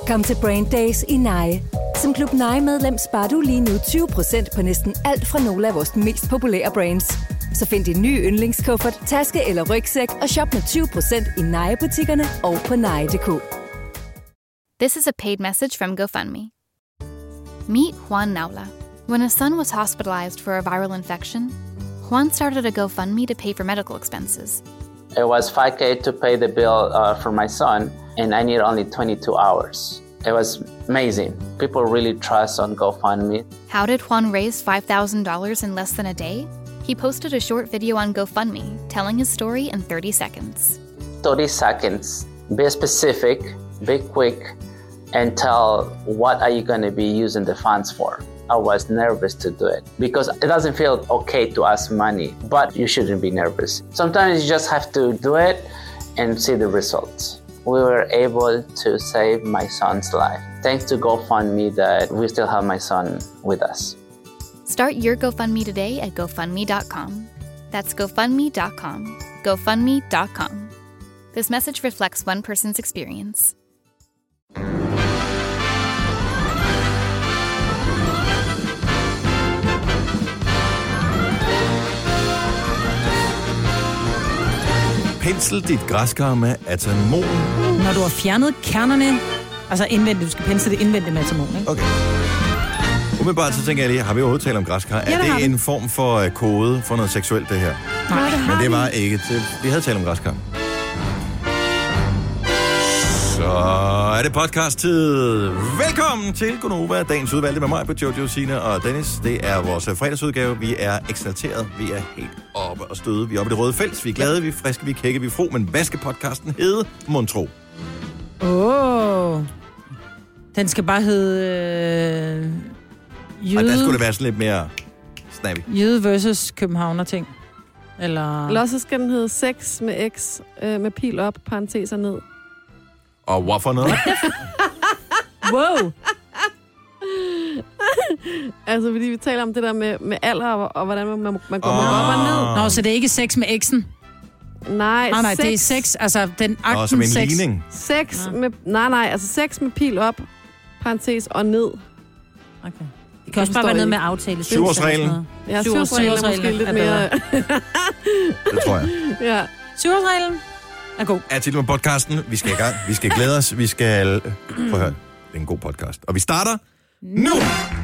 Kom til Brain Days i Nye. Som Klub Nye-medlem sparer du lige nu 20% på næsten alt fra nogle af vores mest populære brands. Så find din nye yndlingskuffert, taske eller rygsæk og shop med 20% i Nye-butikkerne og på nye.dk. This is a paid message from GoFundMe. Meet Juan Naula. When his son was hospitalized for a viral infection, Juan started a GoFundMe to pay for medical expenses. It was $5,000 to pay the bill for my son, and I need only 22 hours. It was amazing. People really trust on GoFundMe. How did Juan raise $5,000 in less than a day? He posted a short video on GoFundMe telling his story in 30 seconds. 30 seconds. Be specific, be quick, and tell what are you going to be using the funds for. I was nervous to do it because it doesn't feel okay to ask money, but you shouldn't be nervous. Sometimes you just have to do it and see the results. We were able to save my son's life. Thanks to GoFundMe that we still have my son with us. Start your GoFundMe today at GoFundMe.com. That's GoFundMe.com. GoFundMe.com. This message reflects one person's experience. Pensel dit græskar med atamon. Når du har fjernet kernerne, altså indvendigt, du skal pensle det indvendigt med atamon, ikke? Okay. Umiddelbart så tænker jeg lige, har vi overhovedet talt om græskar? Ja, er det en form for kode for noget seksuelt, det her? Nej, det har men det var ikke til. Vi havde talt om græskar. Så er det podcast-tid. Velkommen til Gonova, dagens udvalgte med mig på Jojo, Signe og Dennis. Det er vores fredagsudgave. Vi er eksalteret. Vi er helt oppe og støde. Vi er oppe i det røde felt. Vi er glade, vi er friske, vi er kække, vi er fro. Men hvad skal podcasten hedde, Montro? Den skal bare hedde... Og der skulle det være sådan lidt mere snappy. Jyde versus københavner ting. Eller så skal den hedde sex med x, med pil op, parenteser ned. Og hvorfor noget? Wow! Altså, fordi vi taler om det der med alder, og hvordan man går op og ned. Nå, så det er ikke sex med x'en? Nej, det er sex, altså den akten som en sex. ligning. Sex med... Nej, altså sex med pil op, parentes og ned. Okay. Det kan også bare være noget med aftale. 7-årsreglen. Ja, 7-årsreglen er måske lidt mere... Det tror jeg. Ja. 7-årsreglen er god. Er til med podcasten. Vi skal i gang. Vi skal glæde os. Vi skal... Prøv at høre. Det er en god podcast. Og vi starter nu!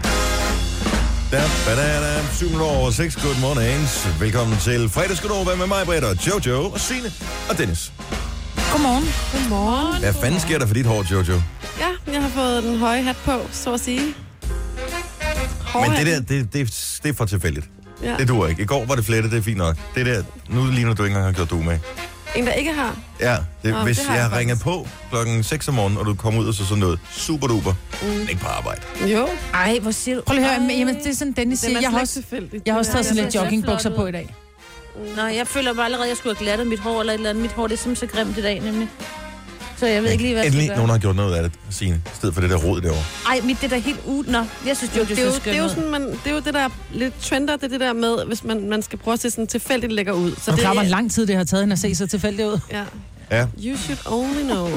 7:06. Good mornings. Velkommen til fredagsgodnova med mig, Britt, og Jojo, og Signe, og Dennis. Godmorgen. Godmorgen. Hvad fanden sker der for dit hår, Jojo? Ja, jeg har fået den høje hat på, så at sige. Men det der, det er for tilfældigt. Ja. Det duer ikke. I går var det flettet, det er fint nok. Det der, nu ligner du ikke engang har gjort du med. En, der ikke har? Ja, hvis det jeg ringer på klokken 6 om morgenen, og du kommer ud og så sådan noget super duper, ikke på arbejde. Jo. Ej, hvor siger du? Prøv lige at høre, jamen, det er sådan, Dennis siger, jeg har også taget sådan lidt joggingbukser på i dag. Nå, jeg føler bare allerede, at jeg skulle have glattet mit hår eller et eller andet. Mit hår, det er simpelthen så grimt i dag, nemlig. Så jeg ved ikke lige, hvad jeg skal endelig gøre. nogen har gjort noget af det, Signe, i stedet for det der rod derovre. Ej, mit det der helt Nå, jeg synes, det er jo sådan, det er jo det der lidt trender, det der med, hvis man skal prøve at se sådan tilfældigt lægger ud. Så det er hvor lang tid det har taget hende at se så tilfældigt ud. Ja. You should only know.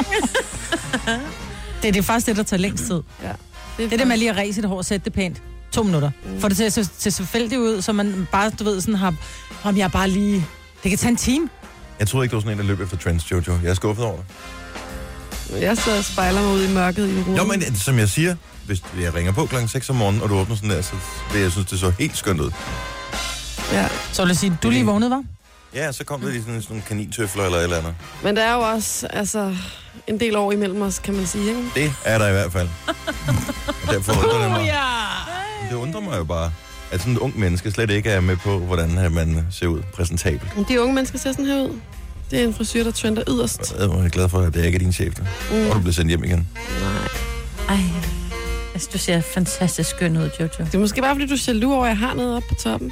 det er faktisk det, der tager længst tid. Ja. Det er det med lige at ræse sit hår og sætte det pænt. 2 minutter. For det til at se tilfældigt ud, så man bare, du ved, sådan har... Om jeg bare lige... Det kan tage en time. Jeg troede ikke, du var sådan en, der løb efter trends, Jojo. Jeg er skuffet over det. Jeg så spejler mig ud i mørket i rummet. Jo, men som jeg siger, hvis jeg ringer på klokken 6 om morgenen, og du åbner sådan der, så vil jeg synes, det så helt skønt ud. Ja. Så vil jeg sige, du lige vågnede, var? Ja, så kom der lige sådan nogle kanintøfler eller et eller andet. Men der er jo også, en del år imellem os, kan man sige, ikke? Det er der i hvert fald. Og derfor undrer det mig. Det undrer mig jo bare, at sådan et ung menneske slet ikke er med på, hvordan man ser ud præsentabelt. De unge mennesker ser sådan her ud. Det er en frisyr, der trender yderst. Jeg er glad for, at det ikke er din chef, og du bliver sendt hjem igen. Nej. Ej, altså, du ser fantastisk skøn ud, Jojo. Det er måske bare, fordi du er jaloux over, at jeg har noget oppe på toppen.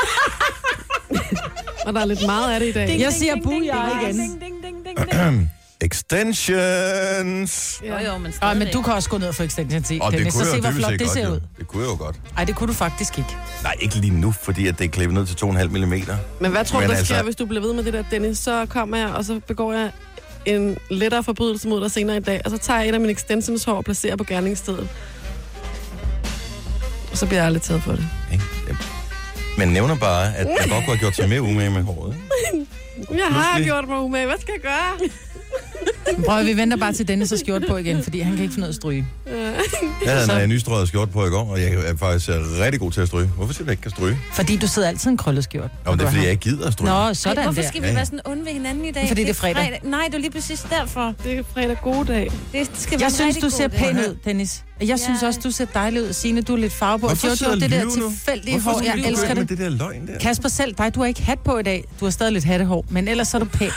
Og der er lidt meget af det i dag. Jeg siger booyah igen. Extensions! Jo, men men du kan også gå ned for extensions i. Og det kunne så se, hvor flot det ser ud. Det kunne jeg jo godt. Ej, det kunne du faktisk ikke. Nej, ikke lige nu, fordi at det er klippet ned til 2,5 mm. Men hvad tror du, der sker, hvis du bliver ved med det der, Dennis? Så kommer jeg, og så begår jeg en lettere forbrydelse mod dig senere i dag, og så tager jeg et af mine extensions hår og placerer på gerningsstedet. Og så bliver jeg aldrig taget for det. Men nævner bare, at jeg godt kunne have gjort sig mere umage med håret. Jeg har gjort mig umage. Hvad skal jeg gøre? Prøv, vi venter bare til Dennis' skjort på igen, fordi han kan ikke finde noget at stryge. Jeg havde en nystrøget skjort på i går, og jeg er faktisk rigtig god til at stryge. Hvorfor siger du ikke kan stryge? Fordi du sidder altid en krøllet skjort. Nå, det er fordi, jeg ikke gider at stryge. Nå, sådan hvorfor der. skal vi være sådan onde ved hinanden i dag? Fordi det er fredag. Nej, det er lige præcis derfor. Det er fredag gode dag. Det skal Jeg synes, du ser pæn ud, Dennis. Jeg synes også, du ser dejlig ud. Signe, du er lidt farve på. Hvorfor Jojo, det der tilfældige hår, jeg elsker det. Det der løgn der. Kasper, selv dig, du har ikke hat på i dag. Du har stadig lidt hattehår, men ellers er du pæn.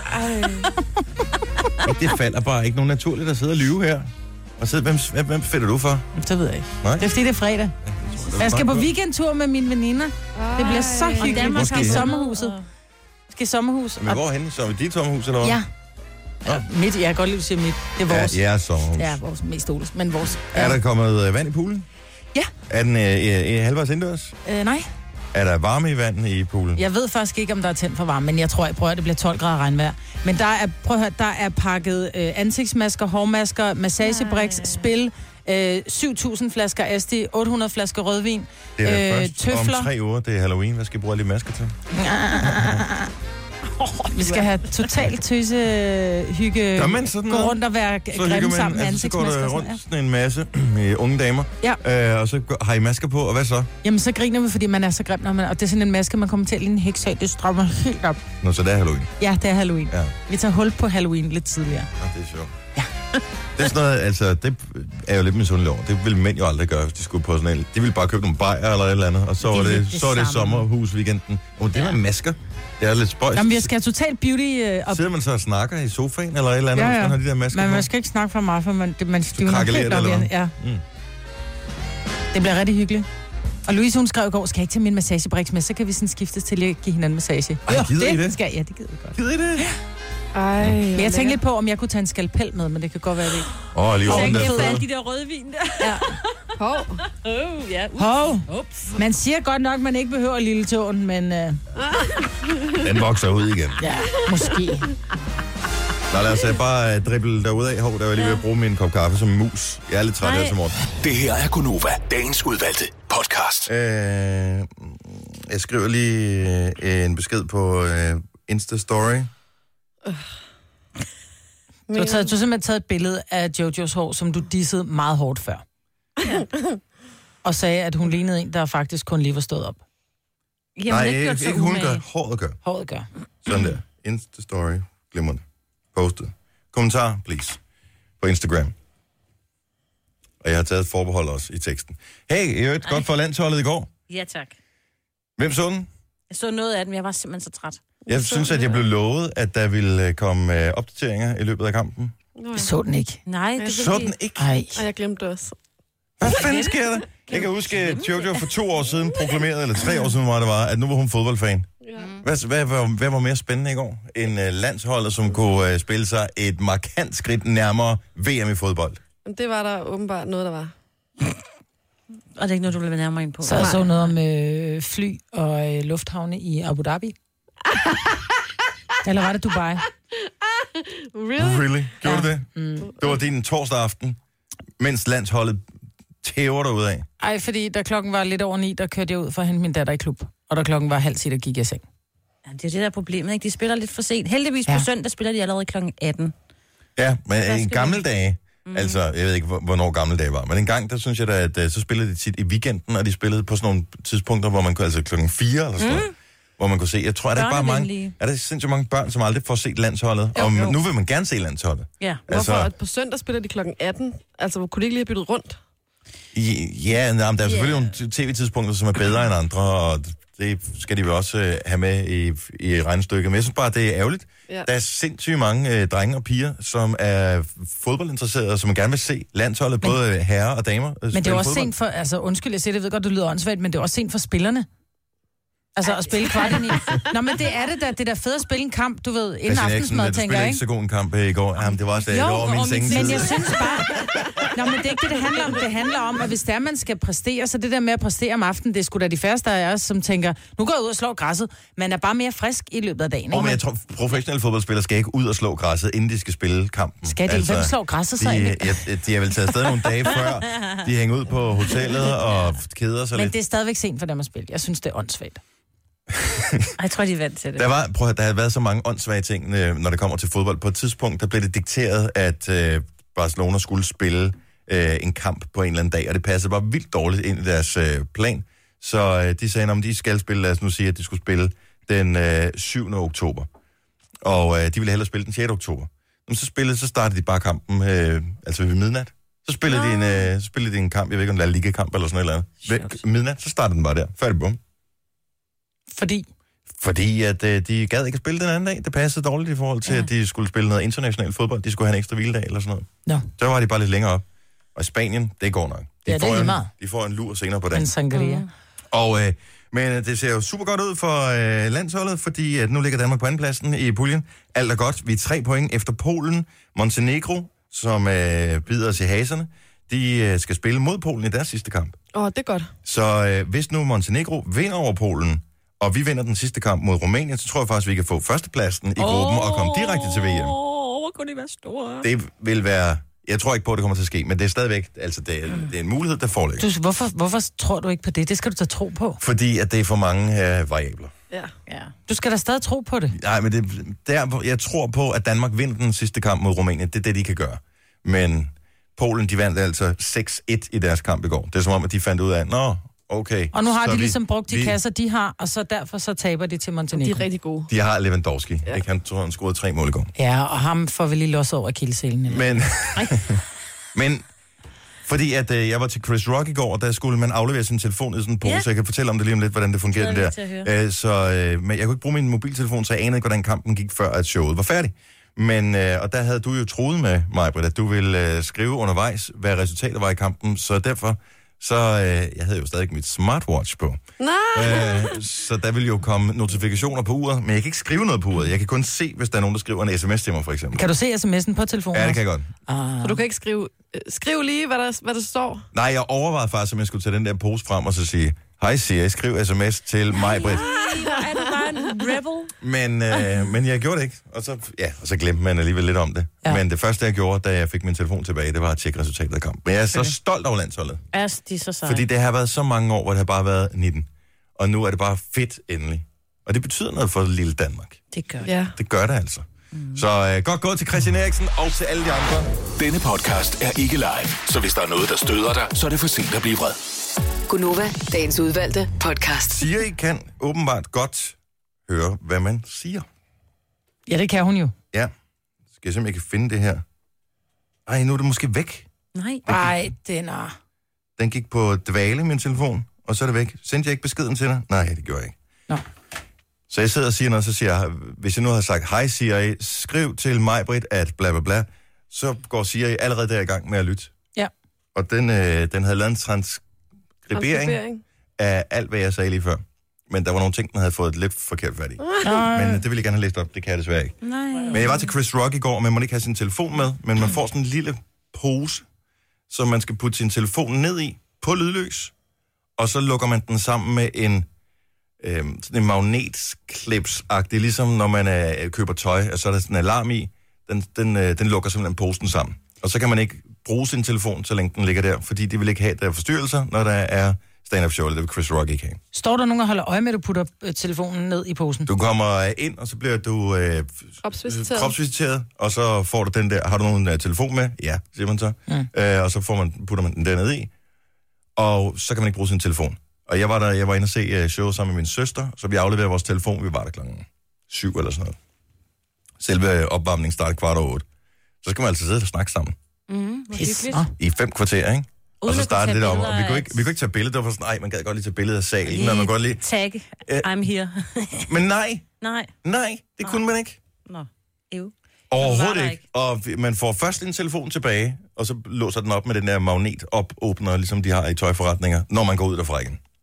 Det falder bare ikke nogen naturligt at sidde og lyve her. Og så, hvem fælder du for? Det ved jeg ikke. Nej? Det er fordi, det er fredag. Jeg skal på weekendtur med mine veninder. Det bliver så hyggeligt. Vi skal i sommerhuset. Vi skal i sommerhuset. Men hvor henne? Så er vi dit sommerhus, eller hvad? Ja. Midt, jeg kan godt lide, at du siger midt. Det er vores. Ja, sommerhus. Ja, vores mest oles, men vores. Er der kommet vand i poolen? Ja. Er den halvvejs indendørs? Nej. Er der varme i vandet i poolen? Jeg ved faktisk ikke, om der er tændt for varme, men jeg tror, at det bliver 12 grader regnvejr. Men der er, prøv at høre, der er pakket ansigtsmasker, hårmasker, massagebriks, spil, 7.000 flasker Asti, 800 flasker rødvin, Det er først tøfler. om 3 uger, det er Halloween. Hvad skal I bruge alle de masker til? Vi skal have totalt tøsehygge, gå rundt og være grimme sammen med ansigtsmasker. Så går der rundt sådan en masse unge damer, og så har I masker på, og hvad så? Jamen, så griner vi, fordi man er så grim, når man, og det er sådan en maske, man kommer til at ligne en heks af. Det strømmer helt op. Nå, så det er Halloween? Ja, det er Halloween. Ja. Vi tager hul på Halloween lidt tidligere. Ja, det er sjovt. Ja. Det er sådan noget, altså, det er jo lidt misundelig over. Det ville mænd jo aldrig gøre, hvis de skulle på sådan en. De ville bare købe nogle bajer eller et eller andet, og så var det sommerhus-weekenden. Og det var masker. Det er lidt spøjst. Jamen, jeg skal have totalt beauty op. Sidder man så og snakker i sofaen eller et eller andet, hvis man har de der masker Men på? man skal ikke snakke for meget, for man stivner helt op igen. Ja. Det bliver rigtig hyggeligt. Og Louise, hun skrev i går, skal jeg ikke tage min massagebriks med, så kan vi sådan skiftes til at give hinanden massage. Ej, gider I det? Det gider jeg godt. Gider I det? Ej, Men jeg tænkte lidt på, om jeg kunne tage en skalpel med, men det kan godt være det ikke. Lige over den der Jeg fødder. alle de der rødvin der. Ja. Ja. Hov. Man siger godt nok, man ikke behøver lille tåen, men Den vokser ud igen. ja, måske. Nå, lad os bare drible derudad. Der var jeg lige ved at bruge min kop kaffe som en mus. Jeg er lidt træt her til morgen. Det her er Gonova, dagens udvalgte podcast. Jeg skriver lige en besked på Insta-story. Du har simpelthen taget et billede af Jojos hår, som du dissede meget hårdt før. Og sagde, at hun lignede en, der faktisk kun lige var stået op. Jamen, Nej, det gjort så ikke hun umage. gør. Håret gør. Håret gør. Sådan der. Insta-story. Glimrende. Postet. Kommentar, please. På Instagram. Og jeg har taget et forbehold også i teksten. Hey, jeg hørte godt for landsholdet i går. Ja, tak. Hvem så den? Jeg så noget af den, men jeg var simpelthen så træt. Jeg synes, at jeg blev lovet, at der ville komme opdateringer i løbet af kampen. Jeg så den ikke. Nej, det Så den ikke? Ej. Og jeg glemte det også. Hvad fanden sker der? Jeg kan huske, at Jojo for 2 år siden proklamerede, eller 3 år siden var det var, at nu var hun fodboldfan. Ja. Hvad var mere spændende i går? En landsholdet, som kunne spille sig et markant skridt nærmere VM i fodbold. Men det var der åbenbart noget, der var. Og det er ikke noget, du vil være nærmere ind på. Så jeg så noget om fly og lufthavne i Abu Dhabi. Eller var det Dubai? Really? Gjorde du det? Det var din torsdag aften, mens landsholdet tæver derud af. Ej, fordi da klokken var lidt over 9, der kørte jeg ud for at hente min datter i klub. Og da klokken var 7:30, der gik jeg i seng. Ja, det er det der problemet, ikke? De spiller lidt for sent. Heldigvis på søndag spiller de allerede kl. 18. Ja, men i gamle dage, altså, jeg ved ikke, hvornår gamle dage var, men en gang, der synes jeg da, at så spillede de tit i weekenden, og de spillede på sådan nogle tidspunkter, hvor man kunne, altså klokken 4 eller sådan noget, hvor man kunne se. Jeg tror, at der er bare mange, er der sindssygt mange børn, som aldrig får set landsholdet, og nu vil man gerne se landsholdet. Ja. Altså, Hvorfor? På søndag spiller de klokken 18. Altså, kunne de ikke lige have byttet rundt? Ja, men der er selvfølgelig nogle tv-tidspunkter, som er bedre end andre, og det skal de vel også have med i regnestykket. Men jeg synes bare, det er ærgerligt. Ja. Der er sindssygt mange drenge og piger, som er fodboldinteresserede, og som gerne vil se landsholdet, både herrer og damer. Men det er også sent for, altså undskyld, jeg siger det, jeg ved godt, du lyder åndssvagt, men det er også sent for spillerne. Altså at spille kvart i 9. Nå, men det er det da. Det er da fedt at spille en kamp, du ved, inden aftensmad, tænker jeg, ikke? ikke så god en kamp i går. Jamen, det var også det over min sengetid. Men jeg synes bare... Nå, men det er ikke det handler om. Det handler om, at hvis der man skal præstere, så det der med at præstere om aftenen, det er sgu da de færreste af os, som tænker, nu går jeg ud og slår græsset. Man er bare mere frisk i løbet af dagen, ikke? Men jeg tror, professionelle fodboldspillere skal ikke ud og slå græsset, inden de skal spille kampen. Skal de? Altså, hvem slår græsset så egentlig? De har vel taget afsted nogle dage før. De hænger ud på hotellet og keder sig lidt. Men det er stadigvæk sent for dem at spille. Jeg synes, det er åndssvagt. Jeg tror, de er vant til det. Der har været så mange åndssvage ting, når det kommer til fodbold. På et tidspunkt, der blev det dikteret, at Barcelona skulle spille en kamp på en eller anden dag, og det passede bare vildt dårligt ind i deres plan. Så de sagde, om de skal spille, lad os nu sige, at de skulle spille den 7. oktober. Og de ville hellere spille den 6. oktober. Så startede de bare kampen, altså ved midnat. Så spillede de en kamp, jeg ved ikke, om det er en ligakamp eller sådan noget eller andet. Ved midnat, så startede den bare der. Færdig bum. Fordi at de gad ikke at spille den anden dag. Det passede dårligt i forhold til, at de skulle spille noget international fodbold. De skulle have en ekstra hviledag eller sådan noget. No. Så var de bare lidt længere op. Og i Spanien, det går nok. De får en lur senere på dagen. En sangria. Og, men det ser jo super godt ud for landsholdet, fordi at nu ligger Danmark på andenpladsen i puljen. Alt er godt. Vi er 3 point efter Polen. Montenegro, som bider os i haserne, de skal spille mod Polen i deres sidste kamp. Det er godt. Så hvis nu Montenegro vinder over Polen, og vi vinder den sidste kamp mod Rumænien, så tror jeg faktisk, vi kan få førstepladsen i gruppen og komme direkte til VM. Hvor kunne det være store? Det vil være... Jeg tror ikke på, at det kommer til at ske, men det er stadigvæk... Altså, det er en mulighed, der foreligger. Hvorfor tror du ikke på det? Det skal du da tro på. Fordi at det er for mange variabler. Ja. Du skal da stadig tro på det. Nej, men jeg tror på, at Danmark vinder den sidste kamp mod Rumænien. Det er det, de kan gøre. Men Polen, de vandt altså 6-1 i deres kamp i går. Det er som om, at de fandt ud af, okay. Og nu har de ligesom brugt de kasser, de har, og så derfor så taber de til Montenegro. De er rigtig gode. De har Lewandowski. Ja. Han tror, han scorede 3 mål i går. Ja, og ham får vi lige losset over akilleshælen. Men fordi at jeg var til Chris Rock i går, og der skulle man aflevere sin telefon i sådan en pose, så jeg kan fortælle om det lige om lidt, hvordan det fungerede der. Men jeg kunne ikke bruge min mobiltelefon, så jeg anede ikke, hvordan kampen gik, før at showet var færdigt. Men, og der havde du jo troet med mig, Britt, at du ville skrive undervejs, hvad resultatet var i kampen, så derfor... jeg havde jo stadig mit smartwatch på. Så der vil jo komme notifikationer på uret, men jeg kan ikke skrive noget på uret. Jeg kan kun se, hvis der er nogen, der skriver en sms til mig, for eksempel. Kan du se sms'en på telefonen? Ja, det kan jeg godt. Så du kan ikke skrive lige, hvad der står? Nej, jeg overvejede faktisk, om jeg skulle tage den der pose frem og så sige, hej Siri, skriv sms til mig, Britt. Er du bare en rebel? Men jeg gjorde det ikke. Og så glemte man alligevel lidt om det. Ja. Men det første, jeg gjorde, da jeg fik min telefon tilbage, det var at tjekke resultatet af kampen. Men jeg er så stolt over landsholdet. De er så seje. Fordi det har været så mange år, hvor det har bare været 19. Og nu er det bare fedt endelig. Og det betyder noget for lille Danmark. Det gør det. Ja. Det gør det altså. Så godt gået til Christian Eriksen og til alle de andre. Denne podcast er ikke live, så hvis der er noget, der støder dig, så er det for sent at blive vred. Gunova, dagens udvalgte podcast. Siri kan åbenbart godt høre, hvad man siger. Ja, det kan hun jo. Ja. Skal jeg simpelthen ikke finde det her? Ej, nu er det måske væk. Nej, Den gik på dvale, min telefon, og så er det væk. Sendte jeg ikke beskeden til dig? Nej, det gjorde jeg ikke. Nå. Så jeg sidder og siger noget, så siger jeg, hvis jeg nu har sagt, hej Siri, skriv til mig, Britt, at bla bla bla, så går Siri allerede der i gang med at lytte. Ja. Og den havde lavet en transkribering af alt, hvad jeg sagde lige før. Men der var nogle ting, den havde fået lidt forkert fat i. Men det ville jeg gerne have læst op, det kan jeg desværre ikke. Nej. Men jeg var til Chris Rock i går, og man må ikke have sin telefon med, men man får sådan en lille pose, som man skal putte sin telefon ned i, på lydløs, og så lukker man den sammen med en sådan en magnetklips-agtig, ligesom når man køber tøj, og så er der sådan en alarm i, den lukker simpelthen posen sammen. Og så kan man ikke bruge sin telefon, så længe den ligger der, fordi de vil ikke have der forstyrrelser, når der er stand-up show, eller det vil Chris Rock ikke have. Står der nogen og holder øje med, at du putter telefonen ned i posen? Du kommer ind, og så bliver du kropsvisiteret, og så får du den der, har du nogen telefon med? Ja, siger man så. Og så putter man den dernede i, og så kan man ikke bruge sin telefon. Og jeg var inde og se show sammen med min søster, så vi afleverede vores telefon, vi var der 7 eller sådan noget. Selve opvarmningen startede 7:15. Så skal man altså sidde og snakke sammen. I 5 kvarter, ikke? Og så startede det om, og vi kunne ikke tage billeder, der var sådan, nej, man gad godt lige tage billeder af salen, men man godt lige... Tag, I'm here. Men nej, det kunne man ikke. Overhovedet ikke. Og man får først en telefon tilbage, og så låser den op med den der magnet-op-åbner, ligesom de har i tøjforretninger, når man går ud derfra igen.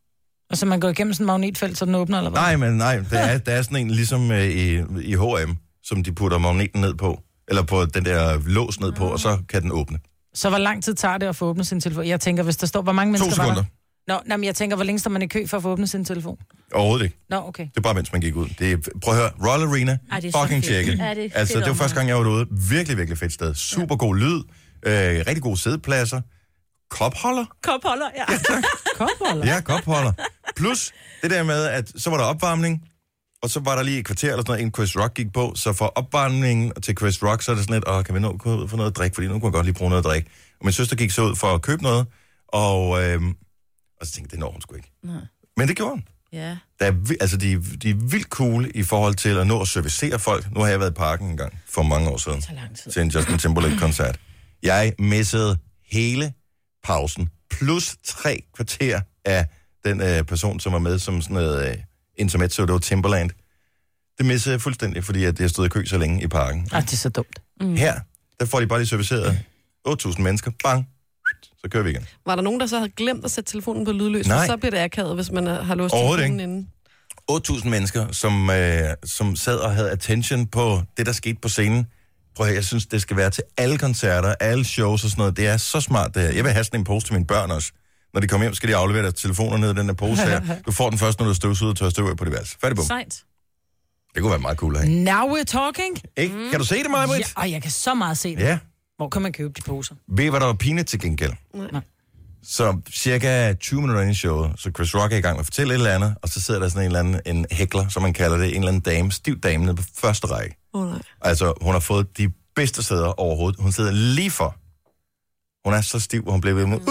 Og så man går igennem sådan en magnetfelt, så den åbner, eller hvad? Nej, der er sådan en ligesom i H&M, som de putter magneten ned på. Eller på den der lås ned på, og så kan den åbne. Så hvor lang tid tager det at få åbnet sin telefon? Jeg tænker, hvis der står, hvor mange mennesker 2 sekunder. var der? Men jeg tænker, hvor længe står man i kø for at få åbnet sin telefon? Overhovedet ikke. Nå, okay. Det er bare, mens man gik ud. Prøv at høre, Royal Arena, fucking tjekke. Altså, det var første gang, jeg var derude. Virkelig, virkelig fedt sted. Super god lyd, rigtig gode sædepladser. Kopholder? Kopholder, ja. Ja, tak. Kopholder? Ja, kopholder. Plus det der med, at så var der opvarmning, og så var der lige et kvarter eller sådan noget, inden Chris Rock gik på. Så for opvarmningen til Chris Rock, så er det sådan lidt, kan vi nå gå ud for noget at drikke? Fordi nu kunne jeg godt lige bruge noget at drikke. Og min søster gik så ud for at købe noget, og så tænkte jeg, det når hun sgu ikke. Nej. Men det gjorde hun. Ja. De er vildt cool i forhold til at nå at servicere folk. Nu har jeg været i parken en gang for mange år siden. Til en Justin Timberlake-koncert. Jeg missede hele pausen, plus 3 kvarter af den person, som var med som sådan noget intermezzo, det var Timberland. Det missede jeg fuldstændig, fordi at jeg stod i kø så længe i parken. Det er så dumt. Her, der får de bare lige serviceret 8.000 mennesker. Bang! Så kører vi igen. Var der nogen, der så havde glemt at sætte telefonen på lydløs? Nej. Så bliver det akavet, hvis man har låst telefonen inden. 8.000 mennesker, som sad og havde attention på det, der skete på scenen. Prøv at høre, jeg synes, det skal være til alle koncerter, alle shows og sådan noget. Det er så smart, det her. Jeg vil have sådan en pose til mine børn også. Når de kommer hjem, skal de aflevere deres telefoner ned i den der pose her. Du får den først, når du støvsuger og tør støv af på det værelse. Færdig bum. Sejt. Det kunne være meget cool at have. Now we're talking. Ikke? Kan du se det, Maja-Brit? Ja, jeg kan så meget se det. Ja. Hvor kan man købe de poser? Ved I, hvad der var pinligt til gengæld? Nej. Så cirka 20 minutter ind i showet, så Chris Rock er i gang med at fortælle et eller andet, og så sidder der sådan en eller anden en hækler, som man kalder det, en eller anden dame, stiv dame nede på første række. Nej. Altså, hun har fået de bedste sæder overhovedet. Hun sidder lige for. Hun er så stiv, og hun bliver ved med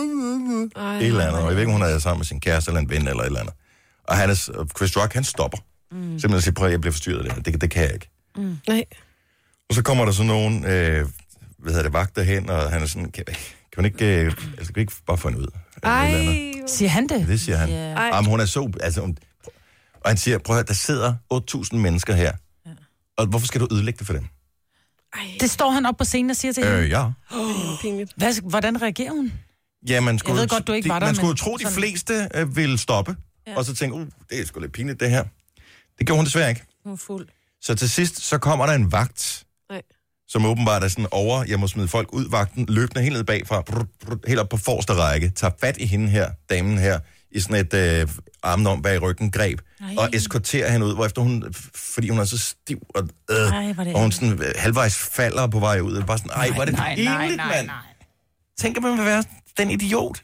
et eller andet. Og jeg ved ikke, hun er sammen med sin kæreste eller en ven eller et eller andet. Og Chris Rock, han stopper. Simpelthen siger, prøv at jeg bliver forstyrret af det. Det kan jeg ikke. Nej. Og så kommer der sådan nogen, vagter hen, og han er sådan, kan man ikke, kan vi ikke bare få hende ud? Siger han det? Det siger han. Jamen, hun er så, og han siger, prøv at der sidder 8.000 mennesker her. Ja. Og hvorfor skal du ødelægge det for dem? Det står han op på scenen og siger til hende? Ja. Hvordan reagerer hun? Ja, man skulle, jeg ved godt, du ikke var der, man skulle tro, de fleste ville stoppe, og så tænke, det er sgu lidt pinligt, det her. Det gjorde hun desværre ikke. Hun er fuld. Så til sidst, så kommer der en vagt, som åbenbart er sådan over, jeg må smide folk ud vagten, løbende helt ned bagfra, helt op på forreste række, tager fat i hende her, damen her, i sådan et armen om bag ryggen greb, og eskorterer hende ud, hvorefter hun, fordi hun er så stiv, og hun sådan halvvejs falder på vej ud, bare sådan, hvor er det pinligt, mand. Tænker man vil være den idiot?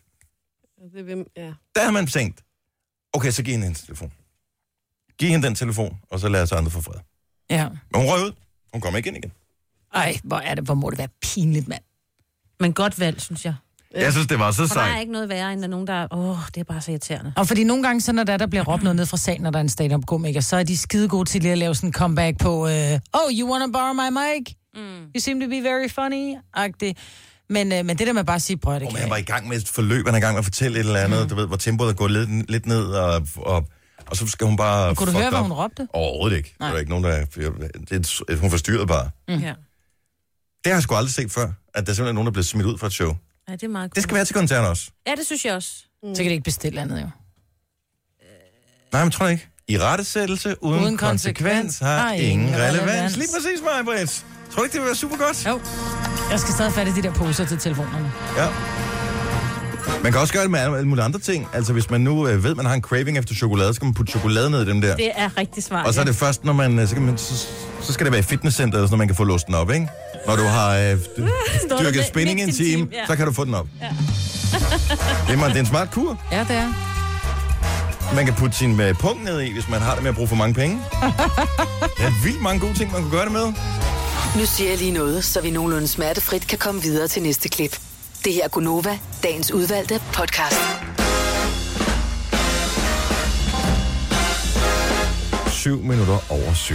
Der har man tænkt, okay, så giv hende en telefon. Giv hende den telefon, og så lad os andre få fred. Ja. Men hun røg ud. Hun kommer ikke ind igen. Hvor må det være pinligt, mand. Men godt valg, synes jeg. Jeg synes, det var så sejt. Der er ikke noget værre, end der nogen, der... det er bare så irriterende. Og fordi nogle gange, så når der bliver råbt noget ned fra salen, når der er en stand-up-komiker, så er de skide gode til lige at lave sådan en comeback på, you wanna borrow my mic? You seem to be very funny. Men det der med bare at sige, prøv det kan jeg var i gang med et forløb, han er i gang med at fortælle et eller andet, du ved, hvor tempoet er gået lidt ned, og så skal hun bare... Kunne du høre, hvad hun råbte? Overhovedet ikke. Der er ikke nogen, der... Hun forstyrrede bare. Ja. Det har jeg sgu aldrig set før, at der simpelthen er nogen, der bliver smidt ud fra et show. Ja, det er meget cool. Det skal være til koncerten også. Ja, det synes jeg også. Så kan det ikke bestille andet, jo. Nej, men tror jeg ikke. I rettesættelse uden konsekvens har ingen relevans. Lige præcis, Maja-Brit. Tror du ikke, det vil være super godt? Jo. Jeg skal stadig fatte de der poser til telefonerne. Ja. Man kan også gøre det med alle mulige andre ting. Altså, hvis man nu ved, man har en craving efter chokolade, så skal man putte chokolade ned i dem der. Det er rigtig smart. Og så er det først, når man... Så skal det være i fitnesscenteret, så man kan få låst den op, ikke? Når du har dyrket spinning en time, så kan du få den op. Ja. Det er en smart kur. Ja, det er. Man kan putte sin punkt ned i, hvis man har det med at bruge for mange penge. Der er vildt mange gode ting, man kunne gøre det med. Nu siger jeg lige noget, så vi nogenlunde smertefrit kan komme videre til næste klip. Det her er Gunova, dagens udvalgte podcast. 7 minutter over 7.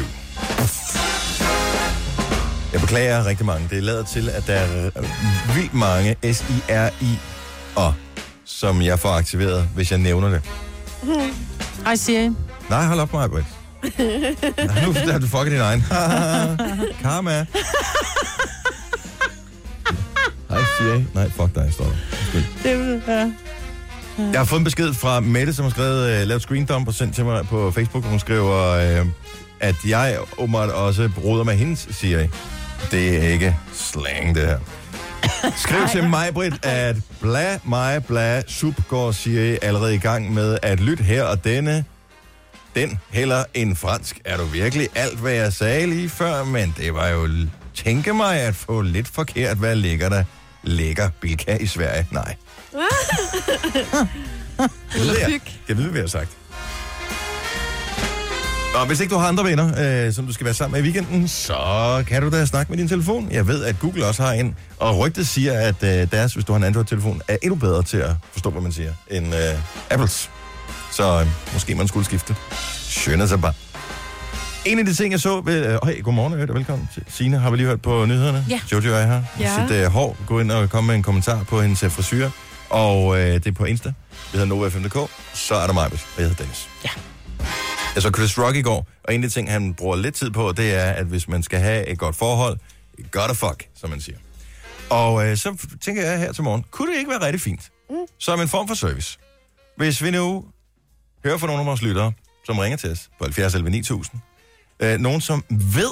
Jeg beklager rigtig mange. Det lader til, at der er vildt mange SIRI'er, som jeg får aktiveret, hvis jeg nævner det. Hej, Siri. Nej, hold op, Maja-Brit. Nu har du fucket din egen. Karma. Hej, Siri. Nej, fuck dig, står der. Det ja. Jeg har fået en besked fra Mette, som har skrevet, lavet screendump og sendt til mig på Facebook. Hun skriver, at jeg åbenbart også broder med hendes, siger jeg. Det er ikke slang, det her. Skriv til mig, Britt, at bla, Subgård siger I allerede i gang med at lytte her, og den heller en fransk. Er du virkelig alt, hvad jeg sagde lige før? Men det var jo, tænke mig at få lidt forkert, hvad ligger der? Ligger Bilka i Sverige? Nej. Det ved vi har sagt. Og hvis ikke du har andre venner, som du skal være sammen med i weekenden, så kan du da snakke med din telefon. Jeg ved, at Google også har en, og rygtet siger, at deres, hvis du har en Android-telefon, er endnu bedre til at forstå, hvad man siger, end Apples. Så måske man skulle skifte. Skønner sig bare. En af de ting, jeg så ved... godmorgen, og velkommen til Signe. Har vi lige hørt på nyhederne? Ja. Jojo er her. Ja. Sit hår. Gå ind og komme med en kommentar på hendes frisyr. Og det er på Insta. Vi hedder NovaFM.dk. Så er der mig, og jeg hedder Dennis. Ja. Jeg så Chris Rock i går, og en af de ting, han bruger lidt tid på, det er, at hvis man skal have et godt forhold, gotta fuck, som man siger. Og så tænker jeg her til morgen, kunne det ikke være rigtig fint? Som en form for service. Hvis vi nu hører fra nogle af vores lyttere, som ringer til os på 70 11 9000, nogen, som ved,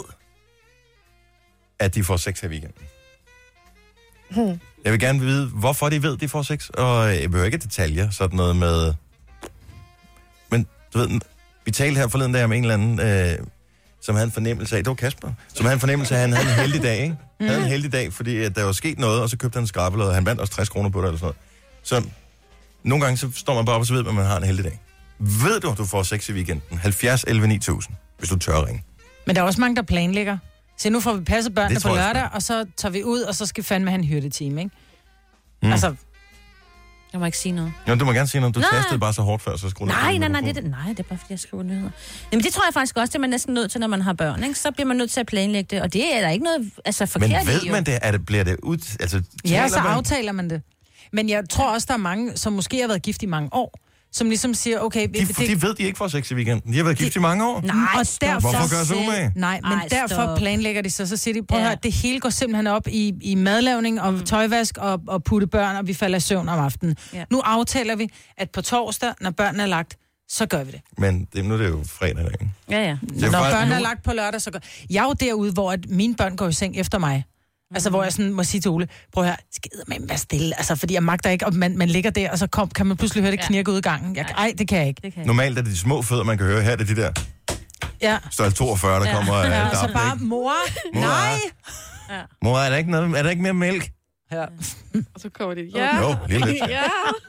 at de får sex her i weekenden. Jeg vil gerne vide, hvorfor de ved, at de får sex, og jeg behøver ikke detaljer, sådan noget med... Men du ved, vi talte her forleden dag om en eller anden, som havde en fornemmelse af, det var Kasper, som havde en fornemmelse af, at han havde en heldig dag, ikke? Havde en heldig dag, fordi at der var sket noget, og så købte han en skrabelod, og han vandt også 60 kroner på det, eller sådan noget. Så nogle gange, så står man bare op, og så ved man, at man har en heldig dag. Ved du, at du får sex i weekenden? 70 11 9000, hvis du tør ringe. Men der er også mange, der planlægger. Så nu får vi passet børnene på lørdag, og så tager vi ud, og så skal fandme have en hyrdetime, ikke? Altså... Jeg må ikke sige noget. Jo, du må gerne sige noget. Du tastede bare så hårdt før, så skruer Nej, det er bare, fordi jeg skriver nyheder. Jamen, det tror jeg faktisk også, det er man næsten nødt til, når man har børn, ikke? Så bliver man nødt til at planlægge det, og det er der ikke noget forkert i. Men ved man det? Bliver det ud... Altså, ja, så aftaler man det. Men jeg tror også, der er mange, som måske har været gift i mange år, som ligesom siger, okay... De ved, de ikke får sex i weekenden. De har været gift i mange år. Nej, og derfor... Hvorfor gør så umage? Nej, men derfor planlægger de så siger de, prøv at høre, det hele går simpelthen op i madlavning og tøjvask og putte børn, og vi falder i søvn om aftenen. Ja. Nu aftaler vi, at på torsdag, når børnene er lagt, så gør vi det. Men nu er det jo fredag, ikke? Ja. Når børnene er lagt på lørdag, så gør... Jeg er jo derude, hvor at mine børn går i seng efter mig. Altså, hvor jeg sådan må sige til Ole, prøv at høre, skiddermame, vær stille. Altså, fordi jeg magter ikke, og man ligger der, og så kan man pludselig høre det knirke ud i gangen. Ej, det kan jeg ikke. Normalt er det de små fødder, man kan høre. Her er det de der... Ja. Størrelse 42, der kommer... Ja, og så bare, mor, nej! Ja. Mor, er der ikke mere mælk? Ja. Og så kommer det, ja. Jo, lige lidt. Ja.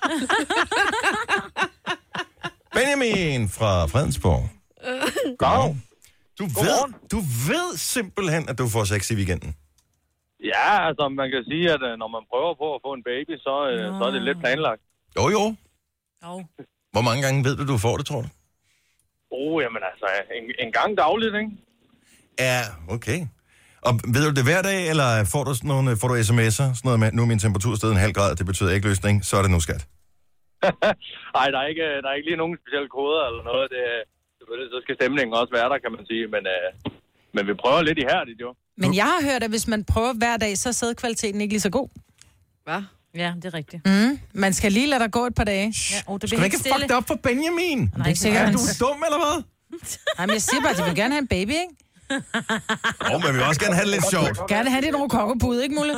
Benjamin fra Fredensborg. Godmorgen. Du ved simpelthen, at du får sex i weekenden. Ja, altså man kan sige, at når man prøver på at få en baby, så er det lidt planlagt. Jo. Hvor mange gange ved du får det, tror du? Jamen altså, en gang dagligt, ikke? Ja, okay. Og ved du det hver dag, eller får du sms'er, sådan noget med, nu er min temperatur steget 0,5 grader, det betyder ikke løsning, så er det nu skat? Nej, der er ikke lige nogen specielle koder eller noget. Selvfølgelig så skal stemningen også være der, kan man sige, men vi prøver lidt ihærdigt, jo. Men jeg har hørt, at hvis man prøver hver dag, så er sædkvaliteten ikke lige så god. Hvad? Ja, det er rigtigt. Man skal lige lade dig gå et par dage. Ja, det skal du ikke fuck det op for Benjamin? Nej, det er ikke sikkert, er du dum, eller hvad? Nej, men jeg siger bare, at de vil gerne have en baby, ikke? Men vi vil også gerne have det lidt sjovt. Gerne have det rokokkopud, ikke muligt?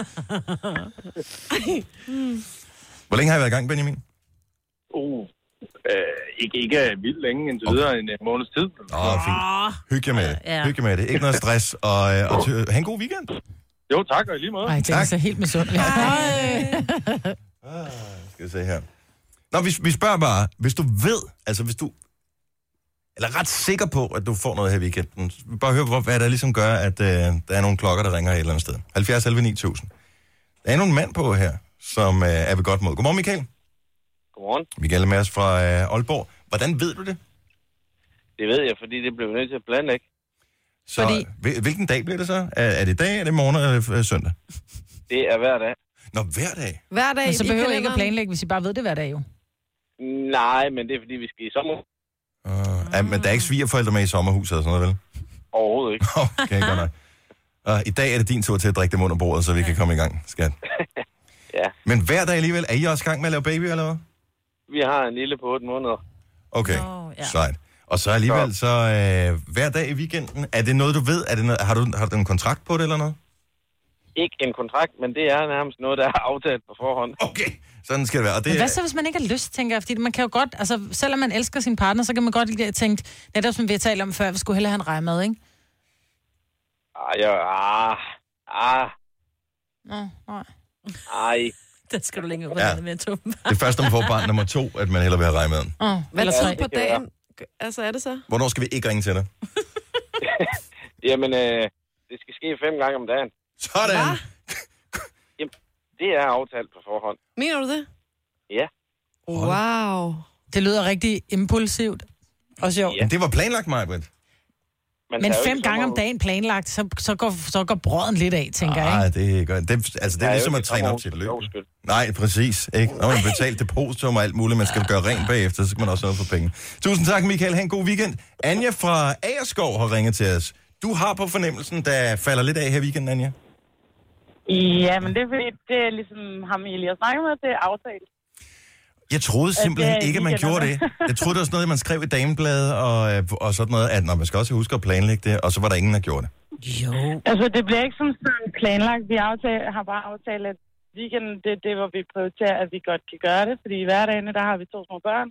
Hvor længe har I været i gang, Benjamin? Ikke vildt længe, indtil videre en måneds tid. Fint. Hygge med det. Ikke noget stress, og have en god weekend. Jo, tak, og i lige måde. Ej, det er så helt misundelig. Skal vi se her. Nå, vi spørger bare, hvis du ved, altså hvis du eller ret sikker på, at du får noget her i weekenden, bare hør, hvad der ligesom gør, at der er nogle klokker, der ringer et eller andet sted. 70 11 9000. Der er nogle mand på her, som er ved godt mod. Godmorgen, Michael. Godmorgen. Michael er med os fra Aalborg. Hvordan ved du det? Det ved jeg, fordi det blev nødt til at planlægge. Så hvilken dag bliver det så? Er det dag, er det morgen eller søndag? Det er hver dag. Nå, hver dag? Hver dag. Men så behøver I ikke at planlægge, hvis I bare ved det hver dag, jo. Nej, men det er fordi, vi skal i sommer. Men der er ikke svigerforældre med i sommerhuset og sådan noget, vel? Overhovedet ikke. Okay, godt nok. I dag er det din tur til at drikke dem under bordet, så vi kan komme i gang, skat. Ja. Men hver dag alligevel, er I også i gang med at lave baby, eller hvad? Vi har en lille på 8 måneder. Okay, sejt. Og så alligevel, så hver dag i weekenden, er det noget, du ved? Har du en kontrakt på det eller noget? Ikke en kontrakt, men det er nærmest noget, der er aftalt på forhånd. Okay, sådan skal det være. Og det Men hvad så, hvis man ikke har lyst, tænker jeg? Fordi man kan jo godt, altså selvom man elsker sin partner, så kan man godt lige tænke, netop som vi har talt om før, vi skulle hellere have en rejmad, ikke? Ej. Der skal du længere ud med at tumme. Det er først, når man får barn nummer 2, at man hellere vil have rejmaden. Hvad tid på dagen? Altså, er det så? Hvornår skal vi ikke ringe til dig? Jamen, det skal ske 5 gange om dagen. Sådan! Jamen, det er aftalt på forhånd. Mener du det? Ja. Wow. Det lyder rigtig impulsivt og sjovt. Ja. Det var planlagt, Maj-Britt. Men 5 gange om dagen planlagt, så går brøden lidt af, tænker jeg. Nej, det er godt. Det er ligesom at træne op til et løb. Nej, præcis. Ikke? Når man betaler depositum og alt muligt, man skal gøre rent bagefter, så skal man også noget for penge. Tusind tak, Michael. Ha' en god weekend. Anja fra Agerskov har ringet til os. Du har på fornemmelsen, der falder lidt af her weekenden, Anja? Ja, men det er fordi, det er ligesom ham, I lige har snakket med, det er aftalt. Jeg troede simpelthen ikke, at man gjorde det. Jeg troede, det var sådan noget, man skrev i damebladet og sådan noget, at man skal også huske at planlægge det, og så var der ingen, der gjorde det. Jo. Altså, det bliver ikke som sådan planlagt. Vi har bare aftalt, at weekenden, det er det, hvor vi prioriterer, at vi godt kan gøre det. Fordi i hverdagen, der har vi 2 små børn,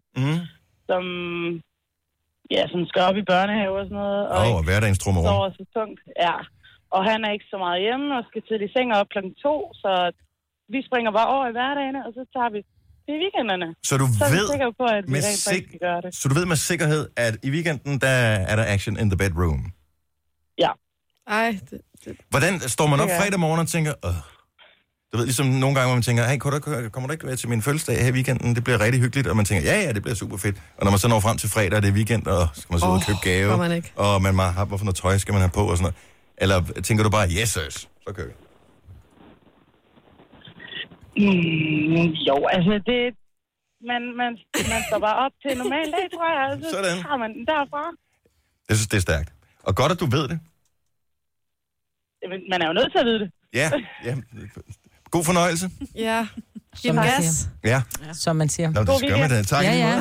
som skal op i børnehave og sådan noget. Og hverdagens trummerum. Sover så tungt, ja. Og han er ikke så meget hjemme og skal tidligt i seng op 2:00, så vi springer bare over i hverdagen, og så tager vi i weekenderne. Så du ved på, at vi rent faktisk kan gøre det. Så du ved med sikkerhed, at i weekenden, der er der action in the bedroom? Ja. Ej, Hvordan står man op fredag morgen og tænker, du ved, ligesom nogle gange, hvor man tænker, hey, kommer du ikke til min fødselsdag her i weekenden? Det bliver rigtig hyggeligt, og man tænker, ja, det bliver super fedt. Og når man så når frem til fredag, og det er weekend, og skal man så ud og købe gave, og man har, hvorfor noget tøj skal man have på, og sådan noget. Eller tænker du bare, yes, sirs, så kører vi? Jo, altså det... Man står bare op til en normal dag, tror jeg, og så tager man den derfra. Jeg synes, det er stærkt. Og godt, at du ved det. Man er jo nødt til at vide det. Ja. God fornøjelse. Ja. Giv gas. Ja. Som man siger. Nå, det skal man da. Tak. Ja.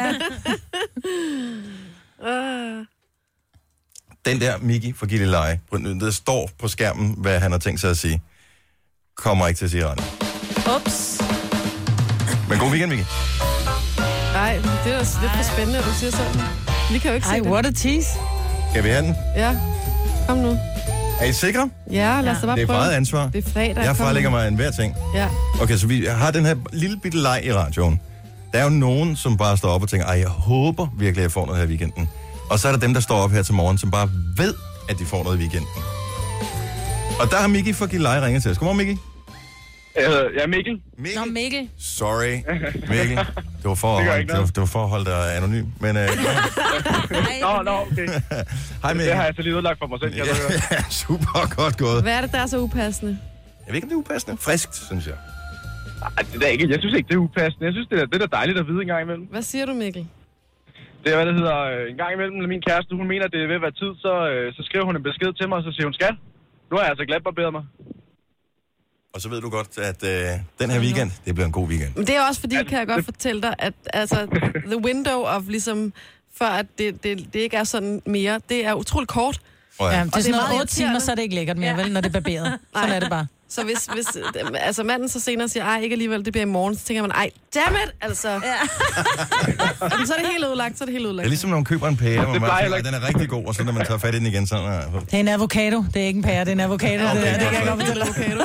Den der Miki fra Gilleleje, der står på skærmen, hvad han har tænkt sig at sige, kommer ikke til at sige ret. Ups. Men god weekend, Miki. Nej, det er lidt for spændende, at du siger sådan. Vi kan jo ikke se det. What a tease. Skal vi have den? Ja. Kom nu. Er I sikre? Ja, lad os da bare prøve. Det er meget ansvar. Det er fredag. Jeg frelægger mig enhver ting. Ja. Okay, så vi har den her lille bitte leg i radioen. Der er jo nogen, som bare står op og tænker, jeg håber virkelig, at jeg får noget her i weekenden. Og så er der dem, der står op her til morgen, som bare ved, at de får noget i weekenden. Og der har Miki fra Gilleleje ringet til os. Godmorgen, Miki. Ja, Mikkel. Nå, Mikkel. Sorry, Mikkel. Det var for at holde dig anonym. Men, Nå, okay. Hej, Mikkel. Det har jeg så lige udlagt for mig selv. Ja, super godt gået. Hvad er det, der er så upassende? Jeg ved ikke, om det er upassende. Friskt, synes jeg. Ej, det er ikke. Jeg synes ikke, det er upassende. Jeg synes, det er dejligt at vide en gang imellem. Hvad siger du, Mikkel? Det er, hvad det hedder, en gang imellem, når min kæreste, hun mener, at det er ved at være tid, så skriver hun en besked til mig, og så siger hun, skat, nu har jeg altså glatbarberet mig. Og så ved du godt, at den her weekend, det bliver en god weekend. Men det er også fordi, kan jeg godt fortælle dig, at altså, the window of ligesom, før at det ikke er sådan mere, det er utroligt kort. Ja, det er sådan noget 8 timer, så er det ikke lækkert mere, vel, når det er barberet. Sådan er det bare. Så hvis altså manden så senere siger, ej, ikke alligevel, det bliver i morgen, så tænker man, ej, damn it, altså. Ja. Så er det helt udlagt, Det er ligesom, når man køber en pære, hvor man tænker, den er rigtig god, og så når man tager fat i den igen, så... Det er en avocado, det er ikke en pære, det er en avocado. Okay, det kan jeg godt fortælle. Avocado.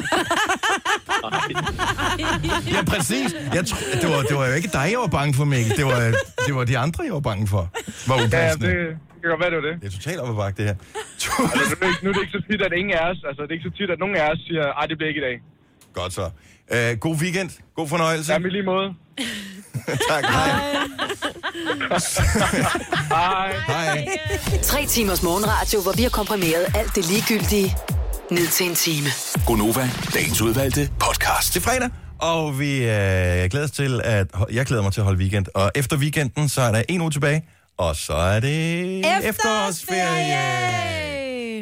Ja, præcis. Det var jo ikke dig, jeg var bange for, Mikkel. Det var de andre, jeg var bange for. Var upassende. Ja, det kan godt være, det var det. Det er totalt op ad bakke, det her. Altså, nu er det ikke så tit, at ingen af os, altså det er ikke så tit, at nogen af os siger, ej, det bliver ikke i dag. Godt så. God weekend. God fornøjelse. Ja, i lige måde. Tak, hej. Hej. 3 timers morgenradio, hvor vi har komprimeret alt det ligegyldige ned til en time. Gonova, dagens udvalgte podcast. Det er fredag, og vi glæder os til, jeg glæder mig til at holde weekend. Og efter weekenden, så er der 1 uge tilbage, og så er det efterårsferie.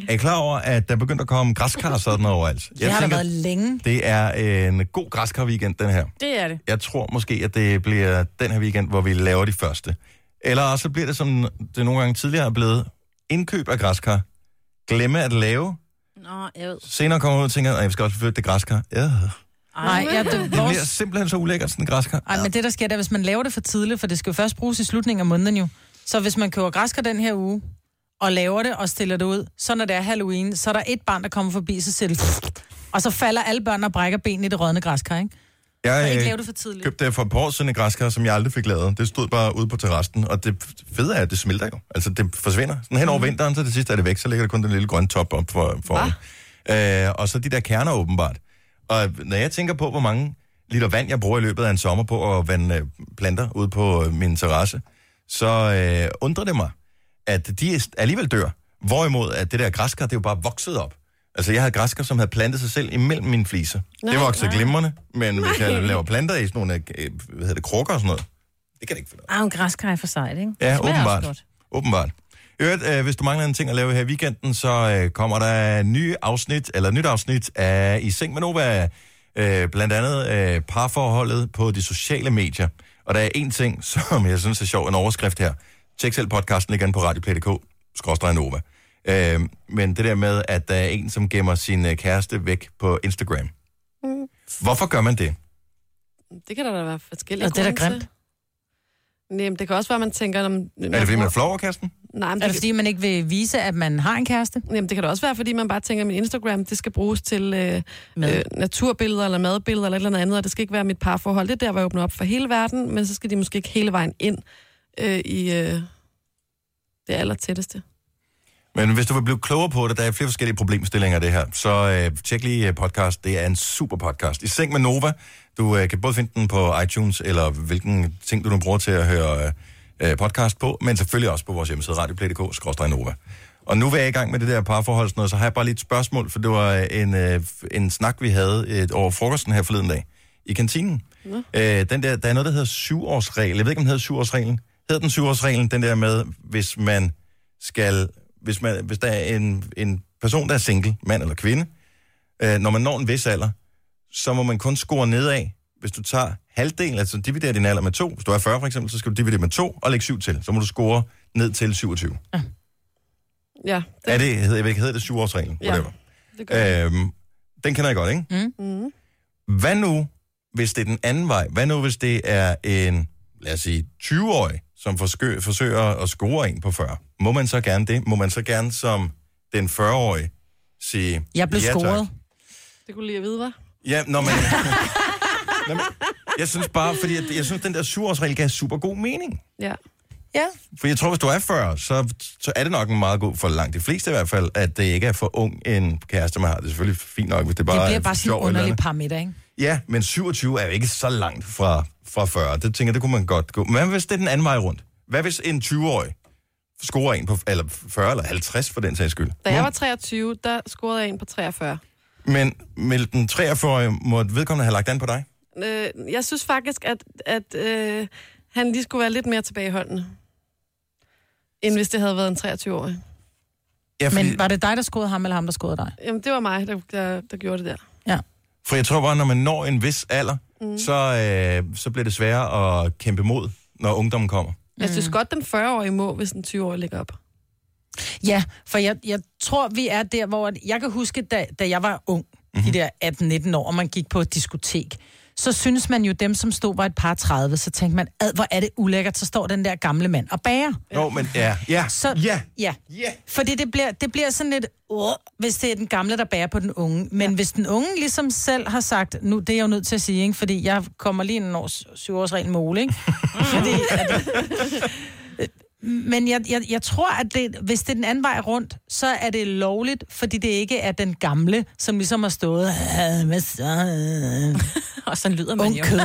I klar over, at der er begyndt at komme græskar sådan overalt? Det har der været længe. Det er en god græskar-weekend, den her. Det er det. Jeg tror måske, at det bliver den her weekend, hvor vi laver de første. Eller så bliver det, som det nogle gange tidligere er blevet, indkøb af græskar. Glemme at lave. Nå, jeg ved. Senere kommer ud og tænker, at jeg skal også flytte det græskar. Ja. Nej, Det bliver simpelthen så ulækkert, sådan en græskar. Ej, men det der sker, der hvis man laver det for tidligt, for det skal jo først bruges i slutningen af måneden jo. Så hvis man køber græskar den her uge, og laver det og stiller det ud, så når det er Halloween, så er der et barn, der kommer forbi, så siger det, og så falder alle børn og brækker benene i det rådne græskar, ikke? Jeg ikke lave det for tidligt. Købte for et par år siden et græskar, som jeg aldrig fik lavet. Det stod bare ude på terrassen, og det fede er, at det smelter jo. Altså, det forsvinder. Sådan hen over vinteren, så det sidste er det væk, så ligger der kun den lille grønne top op for og så de der kerner åbenbart. Og når jeg tænker på, hvor mange liter vand, jeg bruger i løbet af en sommer på at vande planter ude på min terrasse, så undrer det mig, at de alligevel dør. Hvorimod, at det der græskar, det er jo bare vokset op. Altså, jeg havde græskar, som havde plantet sig selv imellem mine fliser. Det voksede glimrende, men hvis jeg laver planter i sådan nogle, krukker og sådan noget, det kan det ikke finde ud af. En græskar er for sejt, ikke? Ja, åbenbart. Hvis du mangler en ting at lave her i weekenden, så kommer der nyt afsnit af I Seng med Nova, blandt andet parforholdet på de sociale medier. Og der er en ting, som jeg synes er sjov, en overskrift her. Tjek selv podcasten igen på radioplay.dk/Nova. Men det der med, at der er en, som gemmer sin kæreste væk på Instagram. Hvorfor gør man det? Det kan der være forskellige grunde til. Det er da grimt. Nej, det kan også være, man tænker... Er det fordi, man er flov over kæresten? Nej, er det fordi, man ikke vil vise, at man har en kæreste? Jamen, det kan da også være, fordi man bare tænker, at min Instagram, det skal bruges til naturbilleder eller madbilleder eller et eller andet, og det skal ikke være mit parforhold. Det er der, hvor jeg åbner op for hele verden, men så skal de måske ikke hele vejen ind i det allertætteste. Men hvis du vil blive klogere på det, der er flere forskellige problemstillinger af det her, så tjek lige podcast. Det er en super podcast. I Seng med Nova. Du kan både finde den på iTunes, eller hvilken ting du nu bruger til at høre podcast på, men selvfølgelig også på vores hjemmeside, radioplay.dk/Nova. Og nu er jeg i gang med det der parforhold, så har jeg bare lidt et spørgsmål, for det var en snak, vi havde over frokosten her forleden dag i kantinen. Der er noget, der hedder 7-årsregel. Jeg ved ikke, om den hedder 7-årsreglen. Hedder den 7-årsreglen, den der med, hvis der er en person, der er single, mand eller kvinde, når man når en vis alder, så må man kun score nedad. Hvis du tager halvdelen, altså dividerer din alder med 2, hvis du er 40 for eksempel, så skal du dividere med 2 og lægge 7 til. Så må du score ned til 27. Ja. Hedder det 7-årsreglen? Ja, det gør den kender jeg godt, ikke? Mm. Hvad nu, hvis det er den anden vej? Hvad nu, hvis det er en, lad os sige, 20-årig, som forsøger at score en på 40? Må man så gerne det? Må man så gerne som den 40-årige sige... Jeg blev scoret. Det kunne lige at vide, hva'? Ja, jeg synes bare, fordi jeg synes, den der 7-årsregel gav super god mening. Ja. For jeg tror, hvis du er 40, så er det nok en meget god, for langt de fleste i hvert fald, at det ikke er for ung en kæreste, man har. Det er selvfølgelig fint nok, hvis det bare er det bliver bare sådan en underlig parameter, ikke? Ja, men 27 er jo ikke så langt fra 40. Det tænker jeg, det kunne man godt gå. Men hvad hvis det er den anden vej rundt? Hvad hvis en 20-årig scorer en på eller 40 eller 50 for den sags skyld? Da jeg var 23, der scorede jeg en på 43. Men den 43-årige må vedkommende have lagt an på dig? Jeg synes faktisk, at han lige skulle være lidt mere tilbageholdende, end hvis det havde været en 23-årig. Ja, fordi... Men var det dig, der scorede ham, eller ham, der scorede dig? Jamen, det var mig, der gjorde det der. Ja. For jeg tror bare, når man når en vis alder, så bliver det sværere at kæmpe mod, når ungdommen kommer. Jeg synes godt, den 40-årige må, hvis den 20-årige ligger op. Ja, for jeg tror, vi er der, hvor... Jeg kan huske, da jeg var ung, de der 18-19 år, og man gik på et diskotek, så synes man jo, dem som stod var et par 30, så tænkte man, hvor er det ulækkert, så står den der gamle mand og bager. Jo, men ja. Fordi det bliver sådan lidt, hvis det er den gamle, der bager på den unge. Men hvis den unge ligesom selv har sagt, nu det er jeg jo nødt til at sige, ikke? Fordi jeg kommer lige en 7-årsregel med Ole, ikke? Fordi, men jeg tror, at hvis det er den anden vej rundt, så er det lovligt, fordi det ikke er den gamle, som ligesom har stået... Og sådan lyder man jo.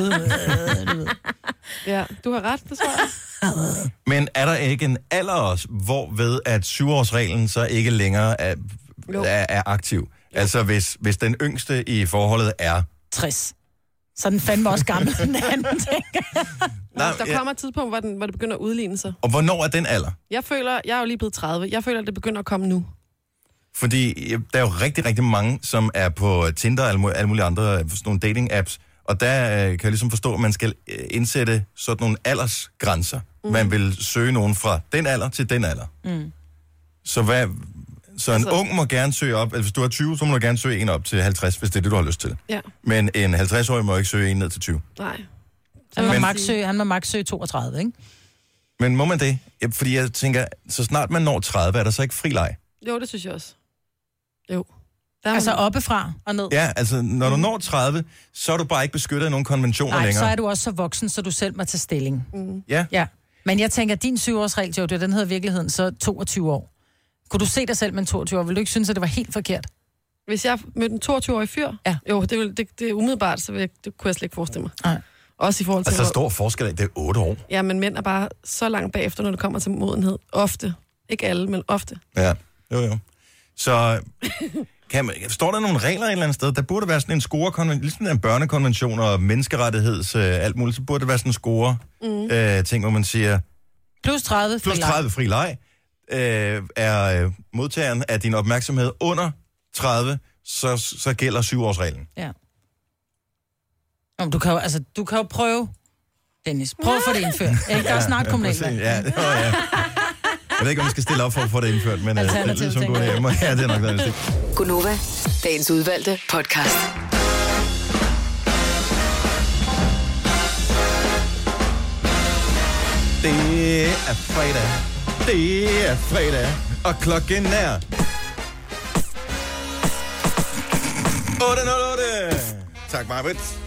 Ja, du har ret, det tror jeg. Men er der ikke en alder også, hvor ved at 7-årsreglen så ikke længere er aktiv? Ja. Altså hvis den yngste i forholdet er... 60. Så den fandme også gammel, den anden, tænker. Der kommer et tidspunkt, hvor det begynder at udligne sig. Og hvornår er den alder? Jeg er jo lige blevet 30. Jeg føler, at det begynder at komme nu. Fordi der er jo rigtig, rigtig mange, som er på Tinder og alle mulige andre sådan nogle dating-apps, og der kan jeg ligesom forstå, at man skal indsætte sådan nogle aldersgrænser. Man vil søge nogen fra den alder til den alder. Så en ung må gerne søge op, altså hvis du er 20, så må du gerne søge en op til 50, hvis det er det, du har lyst til. Ja. Men en 50-årig må ikke søge en ned til 20. Nej. Han må maks søge 32, ikke? Men må man det? Fordi jeg tænker, så snart man når 30, er der så ikke fri leg? Jo, det synes jeg også. Jo. Altså oppefra og ned. Ja, altså når du når 30, så er du bare ikke beskyttet af nogen konventioner længere. Nej, så er du også så voksen, så du selv må tage stilling. Ja. Men jeg tænker, at din 7-årsregel, Joe, den hedder i virkeligheden så 22 år. Kunne du se dig selv med en 22 år? Vil du ikke synes, at det var helt forkert? Hvis jeg mødte en 22-årig fyr? Ja. Jo, det er umiddelbart, så det kunne jeg slet ikke forestille mig. Nej. Også i forhold til... Altså, stor forskel af, det er 8 år. Ja, men mænd er bare så langt bagefter, når det kommer til modenhed. Ofte. Ikke alle, men ofte. Ja, jo. Så står der nogle regler et eller andet sted? Der burde være sådan en score-konvention, ligesom en børnekonvention og menneskerettigheds alt muligt, så burde det være sådan en score-ting, hvor man siger... Plus 30 fri leg. Er modtageren af din opmærksomhed under 30, så gælder 7-årsreglen. Ja. Du kan jo prøve, Dennis. Prøv at få det indført. Der er snart kommunalvalg. Ja. Jeg ved ikke, om man skal stille op for at få det indført, men det er som god hjemme. Ja, det er nok noget. Gonova, dagens udvalgte podcast. Det er fredag. Det er fredag. Og klokken er 8:08. Tak, Marbet.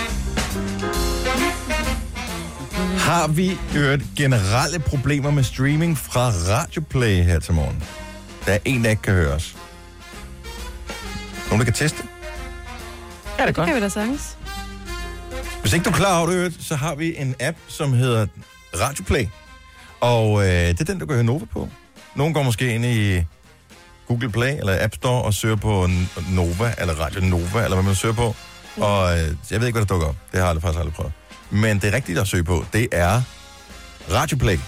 Har vi hørt generelle problemer med streaming fra Radioplay her til morgen? Der er en, der ikke kan høre os. Nogen, der kan teste? Ja, det kan vi da sagtens. Hvis ikke du er klar over det, så har vi en app, som hedder Radioplay. Og det er den, du kan høre Nova på. Nogen går måske ind i Google Play eller App Store og søger på Nova, eller Radio Nova, eller hvad man søger på. Og jeg ved ikke, hvad der dukker op. Det har jeg faktisk aldrig prøvet. Men det rigtige at søge på, det er Radioplay.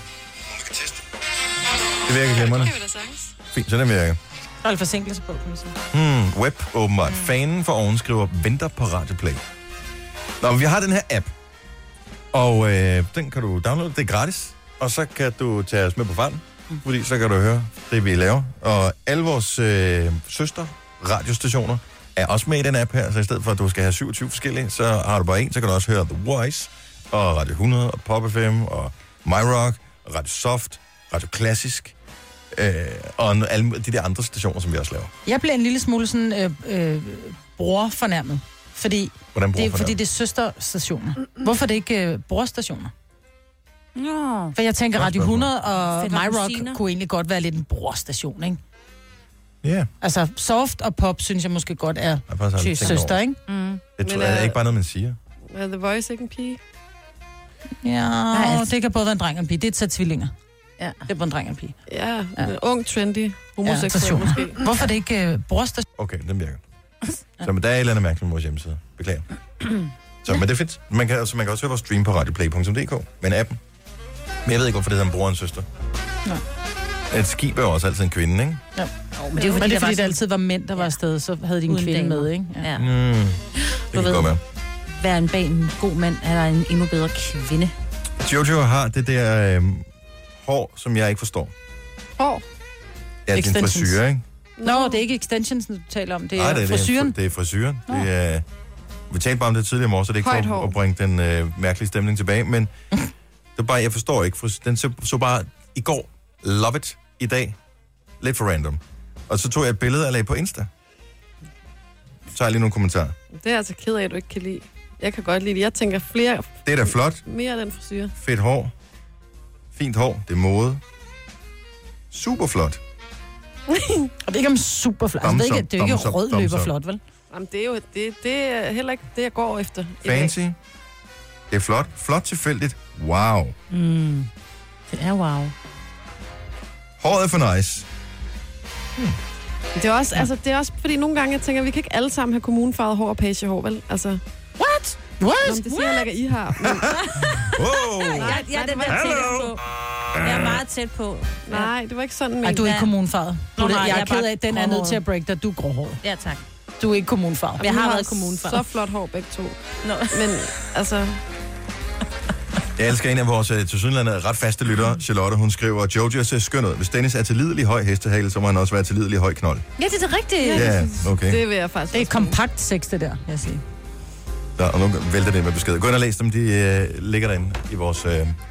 Det virker glimrende. Fint, så den virker. Der er lidt forsinkelse på, kan man sige. Web, åbenbart. Fanen for oven skriver, venter på Radioplay. Nå, men vi har den her app. Og den kan du downloade. Det er gratis. Og så kan du tage os med på farten. Fordi så kan du høre det, vi laver. Og alle vores søster radiostationer er også med i den app her. Så i stedet for, at du skal have 27 forskellige, så har du bare en. Så kan du også høre The Voice, og Radio 100, og Pop FM, og MyRock, og Radio Soft, Radio Klassisk, og alle de der andre stationer, som vi også laver. Jeg bliver en lille smule sådan brorfornærmet. Fordi det er søsterstationer. Hvorfor er det ikke brorstationer? Nå. For jeg tænker, Radio 100 og MyRock kunne egentlig godt være lidt en brorstation, ikke? Ja. Yeah. Altså, Soft og Pop, synes jeg måske godt er søster, ikke? Det tror jeg ikke bare noget, man siger. Er The Voice ikke en pige? Ja, det kan både være en dreng og en pige. Det er tage tvillinger. Ja. Det er både en dreng og en pige. Ja, ung, trendy, homoseksuel måske. Hvorfor er det ikke brorstation? Okay, den virker. Så men der er et eller andet mærkeligt med vores hjemmeside. Beklager. Så, men det er fedt. Man kan også høre vores stream på radioplay.dk med en appen. Men jeg ved ikke, hvorfor det hedder en bror og en søster. Ja. Et skib er jo også altid en kvinde, ikke? Ja. Men det er fordi, der altid var mænd, der var afsted, så havde de en kvinde med, ikke? Ja. Det kan godt være. Være en bag en god mand, er der en endnu bedre kvinde. Jojo har det der hår, som jeg ikke forstår. Hår? Ja, det er en frisyr, ikke? Nå, det er ikke extensions, du taler om. Det er frisyren. Det er frisyren. Vi talte bare om det tidligere i morgen, så det er ikke for at bringe den mærkelige stemning tilbage. Men det er bare, jeg forstår ikke. Den så bare i går, love it, i dag, lidt for random. Og så tog jeg et billede og lagde på Insta. Så har jeg lige nogle kommentarer. Det er altså ked af, at du ikke kan lide. Jeg kan godt lide det. Jeg tænker flere... Det er da flot. Mere af den frisyr. Fedt hår. Fint hår. Det er mode. Super flot. Og det er ikke om super flot. Altså, det er ikke rød løber flot, vel? Jamen, det er jo det er heller ikke det, jeg går efter. Fancy. Det er flot. Flot tilfældigt. Wow. Det er wow. Håret er for nice. Det er også, altså, det er også fordi nogle gange, jeg tænker, vi kan ikke alle sammen have kommunefarvet hår og pagehår, vel? Altså... What? Nå, det siger jeg ikke, at I har. Men... Wow. Ja, den der tænker på. Jeg er meget tæt på. Nej, det var ikke sådan. Nej, du er ikke kommunefarvet. Jeg er ked af, den er nødt gråhåret. til at break dig. Du er gråhåret. Ja, tak. Du er ikke kommunfarvet. Jeg har været kommunfarvet. Så flot hår begge to. Nå. Men altså... Jeg elsker en af vores tilsyneladende ret faste lyttere, Charlotte. Hun skriver, Jojo ser skøn ud. Hvis Dennis er til lidelig høj hestehale, så må han også være til lidelig høj knold. Ja, det er rigtigt. Ja, okay. Det vil jeg faktisk. Det er kompakt sex, det der, jeg siger. Så, og nu vælter det med besked. Gå ind og læs dem, de ligger derinde i vores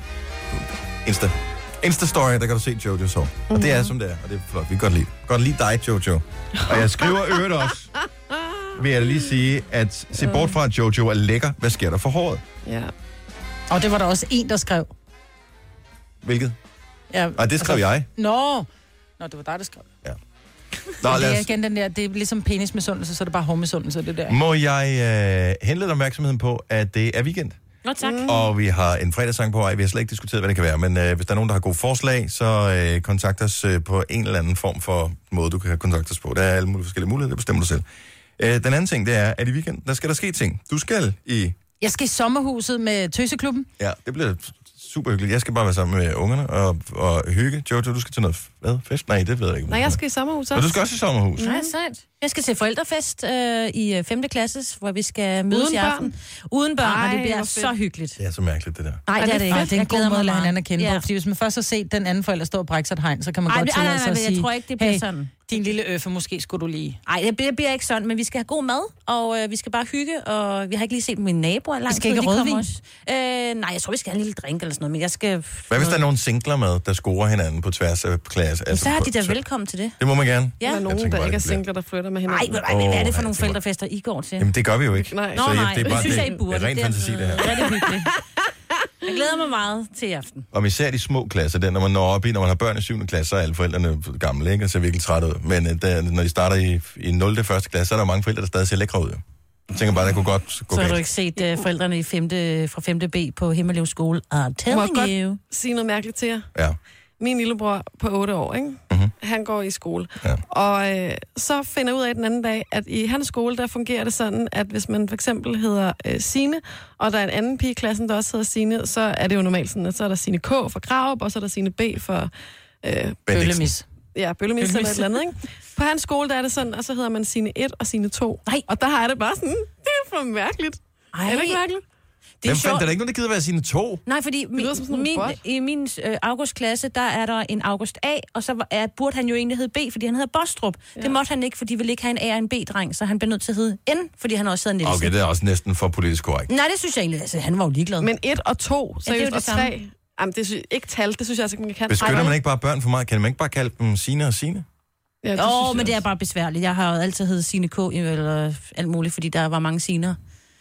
Insta-story, der kan du se Jojos hår. Og det er som det er, og det er flot. Vi kan godt lide. Godt lide dig, Jojo. Og jeg skriver øvrigt også, vil jeg lige sige, at se bort fra, at Jojo er lækker. Hvad sker der for håret? Ja. Og det var der også en, der skrev. Hvilket? Ja, Nej, det skrev jeg. Nå, det var dig, der skrev. Ja. Nå, det er igen den der, det er ligesom penismisundelse, så er det bare hårmisundelse, det der. Må jeg henlede opmærksomheden på, at det er weekend? Nå, tak. Og vi har en fredagssang på vej. Vi har slet ikke diskuteret, hvad det kan være. Men hvis der er nogen, der har gode forslag, så kontakt os på en eller anden form for måde, du kan kontakte os på. Der er alle mulige forskellige muligheder, det bestemmer du selv. Den anden ting, det er, at i weekend, der skal der ske ting. Du skal i... Jeg skal i sommerhuset med Tøseklubben. Ja, det bliver super hyggeligt. Jeg skal bare være sammen med ungerne og hygge. Jojo, du skal til noget fest? Nej, det ved jeg ikke. Nej, jeg skal i sommerhus også. Og du skal også i sommerhus? Nej, sejt. Jeg skal til forældrefest i 5. klasse, hvor vi skal mødes i aften. Uden børn, og det bliver så hyggeligt. Det er så mærkeligt, det der. Nej, det er det ikke. Det er en god måde at lade hinanden kende på, fordi hvis man først har set den anden forælder stå og brække sig et hegn, så kan man godt tillade sig at sige, jeg tror ikke, det bliver sådan. Din lille øffe, måske skulle du lige... Nej, det bliver ikke sådan, men vi skal have god mad, og vi skal bare hygge, og vi har ikke lige set mine naboer lang tid. Vi skal ikke rødvin? Nej, jeg tror, vi skal have en lille drink eller sådan noget, men jeg skal... Hvad hvis der er nogle singler med, der scorer hinanden på tværs af klasse? Altså, så har de da velkommen til det. Det må man gerne. Ja. Der er nogen, der ikke er singler, der flytter med hinanden. Nej, hvad er det for nogle forældrefester, I går til? Jamen, det gør vi jo ikke. Nej. Så det er bare synes jeg, I burde. Det er ren fantasi, det her. Det er hyggeligt. Jeg glæder mig meget til i aften. Og især de små klasser, der, når man når op i, når man har børn i 7. klasse, så er alle forældrene gamle, ikke? Og ser virkelig træt ud. Men når de starter i 0. 1. klasse, så er der mange forældre, der stadig ser lækre ud. Jeg tænker bare, det kunne godt gå Så har galt. du ikke set forældrene fra 5. B på Himmelev skole. Må jeg Telling you. godt sige noget mærkeligt til jer? Ja. Min lillebror på 8 år, ikke? Mm-hmm. Han går i skole. Ja. Og så finder jeg ud af den anden dag, at i hans skole, der fungerer det sådan, at hvis man for eksempel hedder Signe, og der er en anden pige i klassen, der også hedder Signe, så er det jo normalt sådan, at så er der Signe K for Krarup, og så er der Signe B for... Bøllemis. Ja, Bøllemis eller et eller andet, ikke? På hans skole, der er det sådan, og så hedder man Signe 1 og Signe 2. Nej. Og der har jeg det bare sådan, det er for mærkeligt. Ej. Er det ikke mærkeligt? Det er Hvem fandt sjovt. der ikke nogen, der gider være sine 2? Nej, fordi i min augustklasse, der er der en August A, og så burde han jo egentlig hedde B, fordi han hedder Bostrup. Ja. Det måtte han ikke, fordi de ville ikke have en A og en B-dreng, så han blev nødt til at hedde N, fordi han også hedder Nielsen. Okay, det er også næsten for politisk korrekt. Nej, det synes jeg egentlig, altså han var jo ligeglad. Men 1 og 2, seriøst, og 3... Jamen, det synes ikke tal, det synes jeg altså ikke, man kan. Beskytter man ikke bare børn for meget? Kan man ikke bare kalde dem Signe og Signe? Ja, men det er bare besværligt. Jeg har jo altid heddet Signe K, eller alt muligt, fordi der var mange Siner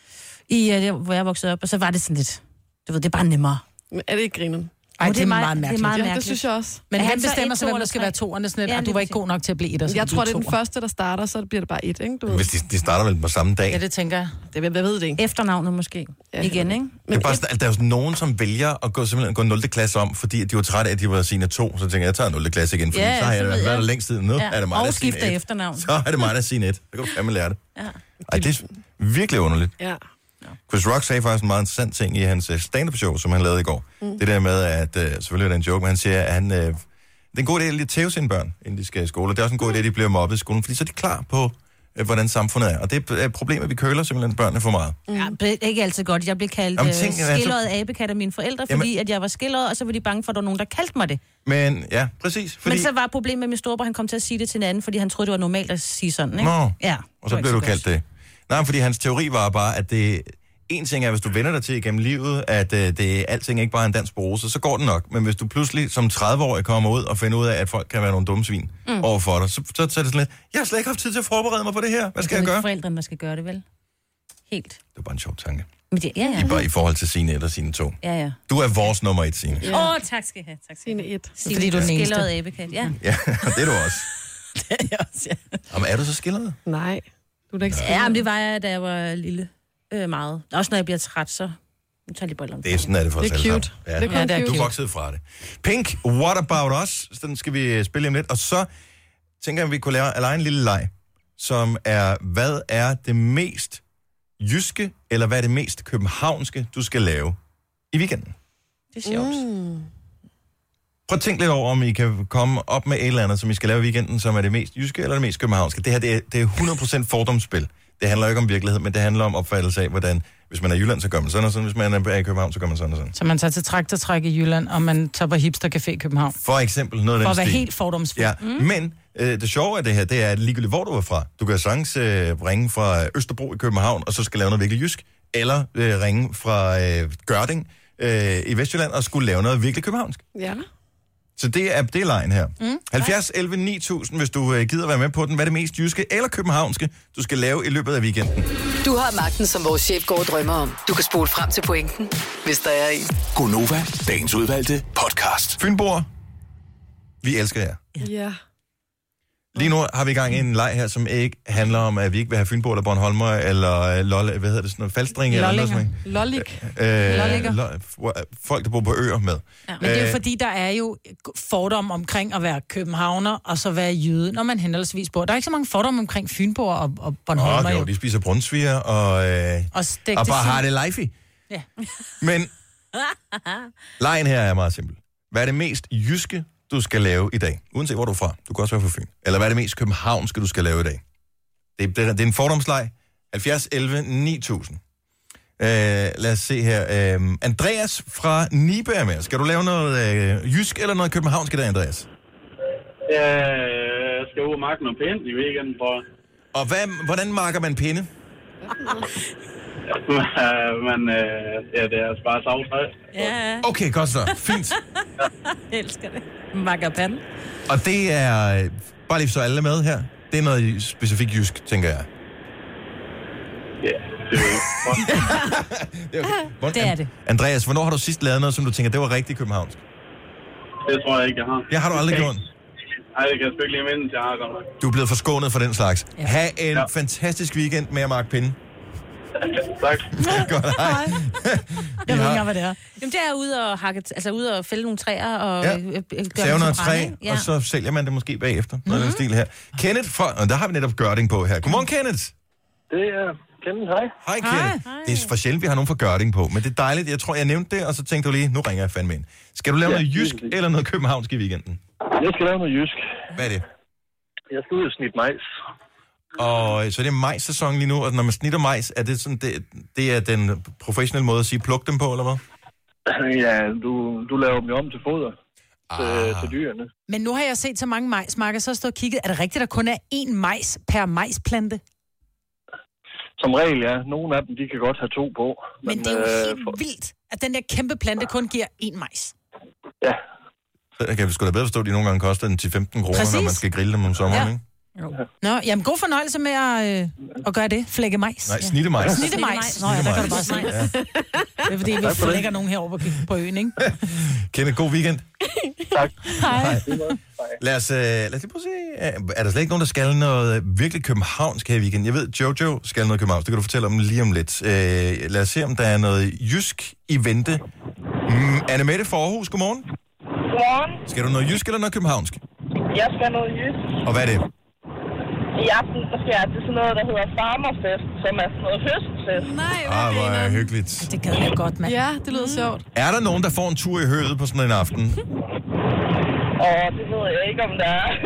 hvor jeg voksede op, og så var det sådan lidt... Du ved, det er bare nemmere. Men er det ikke grinen? Ej, det er meget mærkeligt. Det er meget mærkeligt. Ja, det synes jeg også. Men han så bestemmer et, sig, to hvem der eller skal tre? være toerne, sådan lidt, Ja, og du var ikke god nok til at blive et. Jeg tror, det er den første, der starter, så bliver det bare 1, ikke? Du ved. Hvis de starter vel på samme dag. Ja, det tænker jeg. Jeg ved det ikke. Efternavnet måske. Ja, igen, ikke? Det er bare sådan, der er jo sådan nogen, som vælger at gå 0. klasse om, fordi de var trætte af, at de var sine 2. Så tænker jeg tager 0. klasse igen, fordi så har jeg været der længst tid. Nu er det mig, der skifter sine 1. efternavn. Så er det mig, der sine 1. Så kan du fandme lære det. Ja. Ej, det er virkelig underligt. Ja. Chris Rock sagde faktisk en meget interessant ting i hans stand-up show, som han lavede i går. Det der med, at selvfølgelig er det en joke, men han siger, at det er en god idé at lige tæve sine børn, inden de skal i skole. Det er også en god idé, at de bliver mobbet i skolen, fordi så er de klar på, hvordan samfundet er. Og det er et problem, at vi køler simpelthen børnene for meget. Ja, det er ikke altid godt. Jeg blev kaldt skilleret abekat af mine forældre, fordi at jeg var skilleret, og så var de bange for, at der var nogen, der kaldte mig det. Men ja, præcis. Men så var problemet med min storebror, han kom til at sige det til en anden, fordi han troede, det var normalt at sige sådan, ikke? Nå, ja, og så blev du kaldt det. Nej, fordi hans teori var bare, at det... En ting er, hvis du vender dig til igennem livet, at alting ikke bare er en dans på rose, så går det nok. Men hvis du pludselig som 30-årig kommer ud og finder ud af, at folk kan være nogle dumme svin overfor dig, så er det sådan lidt, jeg har slet ikke haft tid til at forberede mig på det her. Hvad skal jeg gøre? Det er forældrene, der skal gøre det, vel? Helt. Det er bare en sjov tanke. Men det, ja. I forhold til sine 1 og sine 2. Ja. Du er vores nummer 1, Signe. Tak skal I have. Tak skal I have. 1. Fordi du er den eneste. Skilleret abekat, ja. Ja, det er du også. Det er jeg også, ja. Jamen, er du så skilleret? Nej, du er da ikke skilleret. Ja, men det var jeg, da jeg var lille. Meget. Også når jeg bliver træt, så tager jeg lige brillerne. Det er sådan, er det for os alle sammen. Det er cute. Ja, du er vokset fra det. Pink, What About Us? Den skal vi spille om lidt. Og så tænker jeg, at vi kunne lave en lille leg, som er, hvad er det mest jyske, eller hvad er det mest københavnske, du skal lave i weekenden? Det er sjovt. Prøv at tænke lidt over, om I kan komme op med et eller andet, som I skal lave i weekenden, som er det mest jyske eller det mest københavnske. Det her, det er 100% fordomsspil. Det handler ikke om virkelighed, men det handler om opfattelse af, hvordan, hvis man er i Jylland, så gør man sådan og sådan, hvis man er i København, så gør man sådan og sådan. Så man tager til traktortræk i Jylland, og man tager på Hipster Café i København. For eksempel noget af den stil. For at være stil. helt fordomsfuld. Ja, men det sjove af det her, det er, at ligegyldigt hvor du er fra. Du kan sagtens ringe fra Østerbro i København, og så skal lave noget virkelig jysk, eller ringe fra Gørding i Vestjylland, og skulle lave noget virkelig københavnsk. Ja. Så det er lejen her. 70 11 9000, hvis du gider være med på den. Hvad er det mest jyske eller københavnske, du skal lave i løbet af weekenden? Du har magten, som vores chef går og drømmer om. Du kan spole frem til pointen, hvis der er en. Gonova, dagens udvalgte podcast. Fynboer, vi elsker jer. Ja. Lige nu har vi i gang i en leg her, som ikke handler om, at vi ikke vil have Fynboer eller Bornholmer, eller hvad hedder det, sådan noget, Falstring eller noget sådan noget. Folk, der bor på øer med. Ja. Men det er jo fordi, der er jo fordom omkring at være københavner, og så være jyde, når man henholdsvis bor. Der er ikke så mange fordomme omkring Fynboer og Bornholmer. Jo, de spiser brunsviger og bare har det life. Ja. Men lejen her er meget simpel. Hvad er det mest jyske, du skal lave i dag? Uanset hvor du er fra. Du kan også være fra Fyn. Eller hvad er det mest københavnske, du skal lave i dag? Det er en fordomsleg. 70 11 9000. Lad os se her. Andreas fra Nibe er med. Skal du lave noget jysk eller noget københavnsk i dag, Andreas? Jeg skal ud og marke noget pænt i weekenden, tror jeg. Og hvordan marker man pinde? Det er bare savtræ. Ja. Okay, godt så. Fint. Jeg elsker det. Markerpande. Og det er, bare lige så alle er med her, det er noget specifikt jysk, tænker jeg. Ja, det er okay. Det er det. Andreas, hvornår har du sidst lavet noget, som du tænker, det var rigtig københavnsk? Det tror jeg ikke, jeg har. Ja, har du aldrig gjort? Nej, det kan jeg sgu ikke lige minde, jeg har godt. Du er blevet forskånet for den slags. Ja. Ha' en fantastisk weekend med at marke pinde. Tak. Godt, hej. Jeg ved ikke, hvad det er. Jamen, det er ude og hakke, altså ude og fælde nogle træer og save noget træ, og så sælger man det måske bagefter. Noget af den stil her. Kenneth fra, og der har vi netop Gørding på her. Godmorgen, Kenneth. Det er Kenneth, hej. Hej, Kenneth. Det er for sjældent, vi har nogen fra Gørding på, men det er dejligt. Jeg tror, jeg nævnte det, og så tænkte du lige, nu ringer jeg fandme ind. Skal du lave noget jysk eller noget københavnsk i weekenden? Jeg skal lave noget jysk. Hvad er det? Jeg skal ud og snitte majs. Og så er det majs-sæson lige nu, og når man snitter majs, er det sådan, det er den professionelle måde at sige, pluk dem på, eller hvad? Ja, du laver dem jo om til foder til dyrene. Men nu har jeg set så mange majsmarker, så har jeg stået og kigget. Er det rigtigt, der kun er én majs per majsplante? Som regel, ja. Nogle af dem, de kan godt have 2 på. Men det er jo helt vildt, at den der kæmpe plante kun giver 1 majs. Ja. Jeg kan sgu da bedre forstå, at de nogle gange koster 10-15 kroner, når man skal grille dem om sommeren, ikke? Nå, jamen god fornøjelse med at gøre det. Flække majs. Nej, snitte majs. Snitte majs. Nå ja, der kan du bare se. Ja. Det er fordi, vi flækker nogen herovre på øen, ikke? Kenneth, god weekend. Tak. Hej. Lad os lige prøve at se. Er der slet ikke nogen, der skal noget virkelig københavnsk her i weekend? Jeg ved, Jojo skal noget københavnsk. Det kan du fortælle om lige om lidt. Lad os se, om der er noget jysk i vente. Anne-Mette fra Aarhus, godmorgen. Godmorgen. Skal du noget jysk eller noget københavnsk? Jeg skal noget jysk. Og hvad er det? I aften så skal jeg til sådan noget, der hedder Farmerfest, som er sådan noget høstfest. Nej, hvor er hyggeligt. Det gad jeg godt, mand. Ja, det lyder sjovt. Er der nogen, der får en tur i høet på sådan en aften? Og det ved jeg ikke, om der er.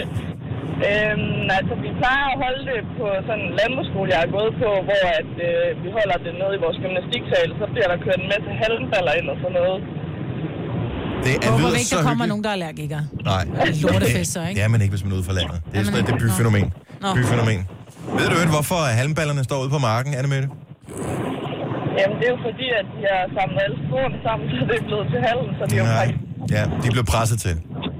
Altså, vi plejer at holde det på sådan en landbrugsskole, jeg har gået på, hvor vi holder det nede i vores gymnastiksal, så bliver der kørt en masse halmballer ind og sådan noget. Det håber vi ikke, der kommer nogen, der er allergikere. Nej. Lortefester, ikke? Ja, men ikke, hvis man er ude fra landet. Det er sådan et byfænomen. Byfænomen. Ved du hvorfor halmballerne står ude på marken, Anne-Mette? Jamen, det er jo fordi, at de har samlet alle sporene sammen, så det er blevet til halm, så de er jo faktisk... Ja, de blev presset til.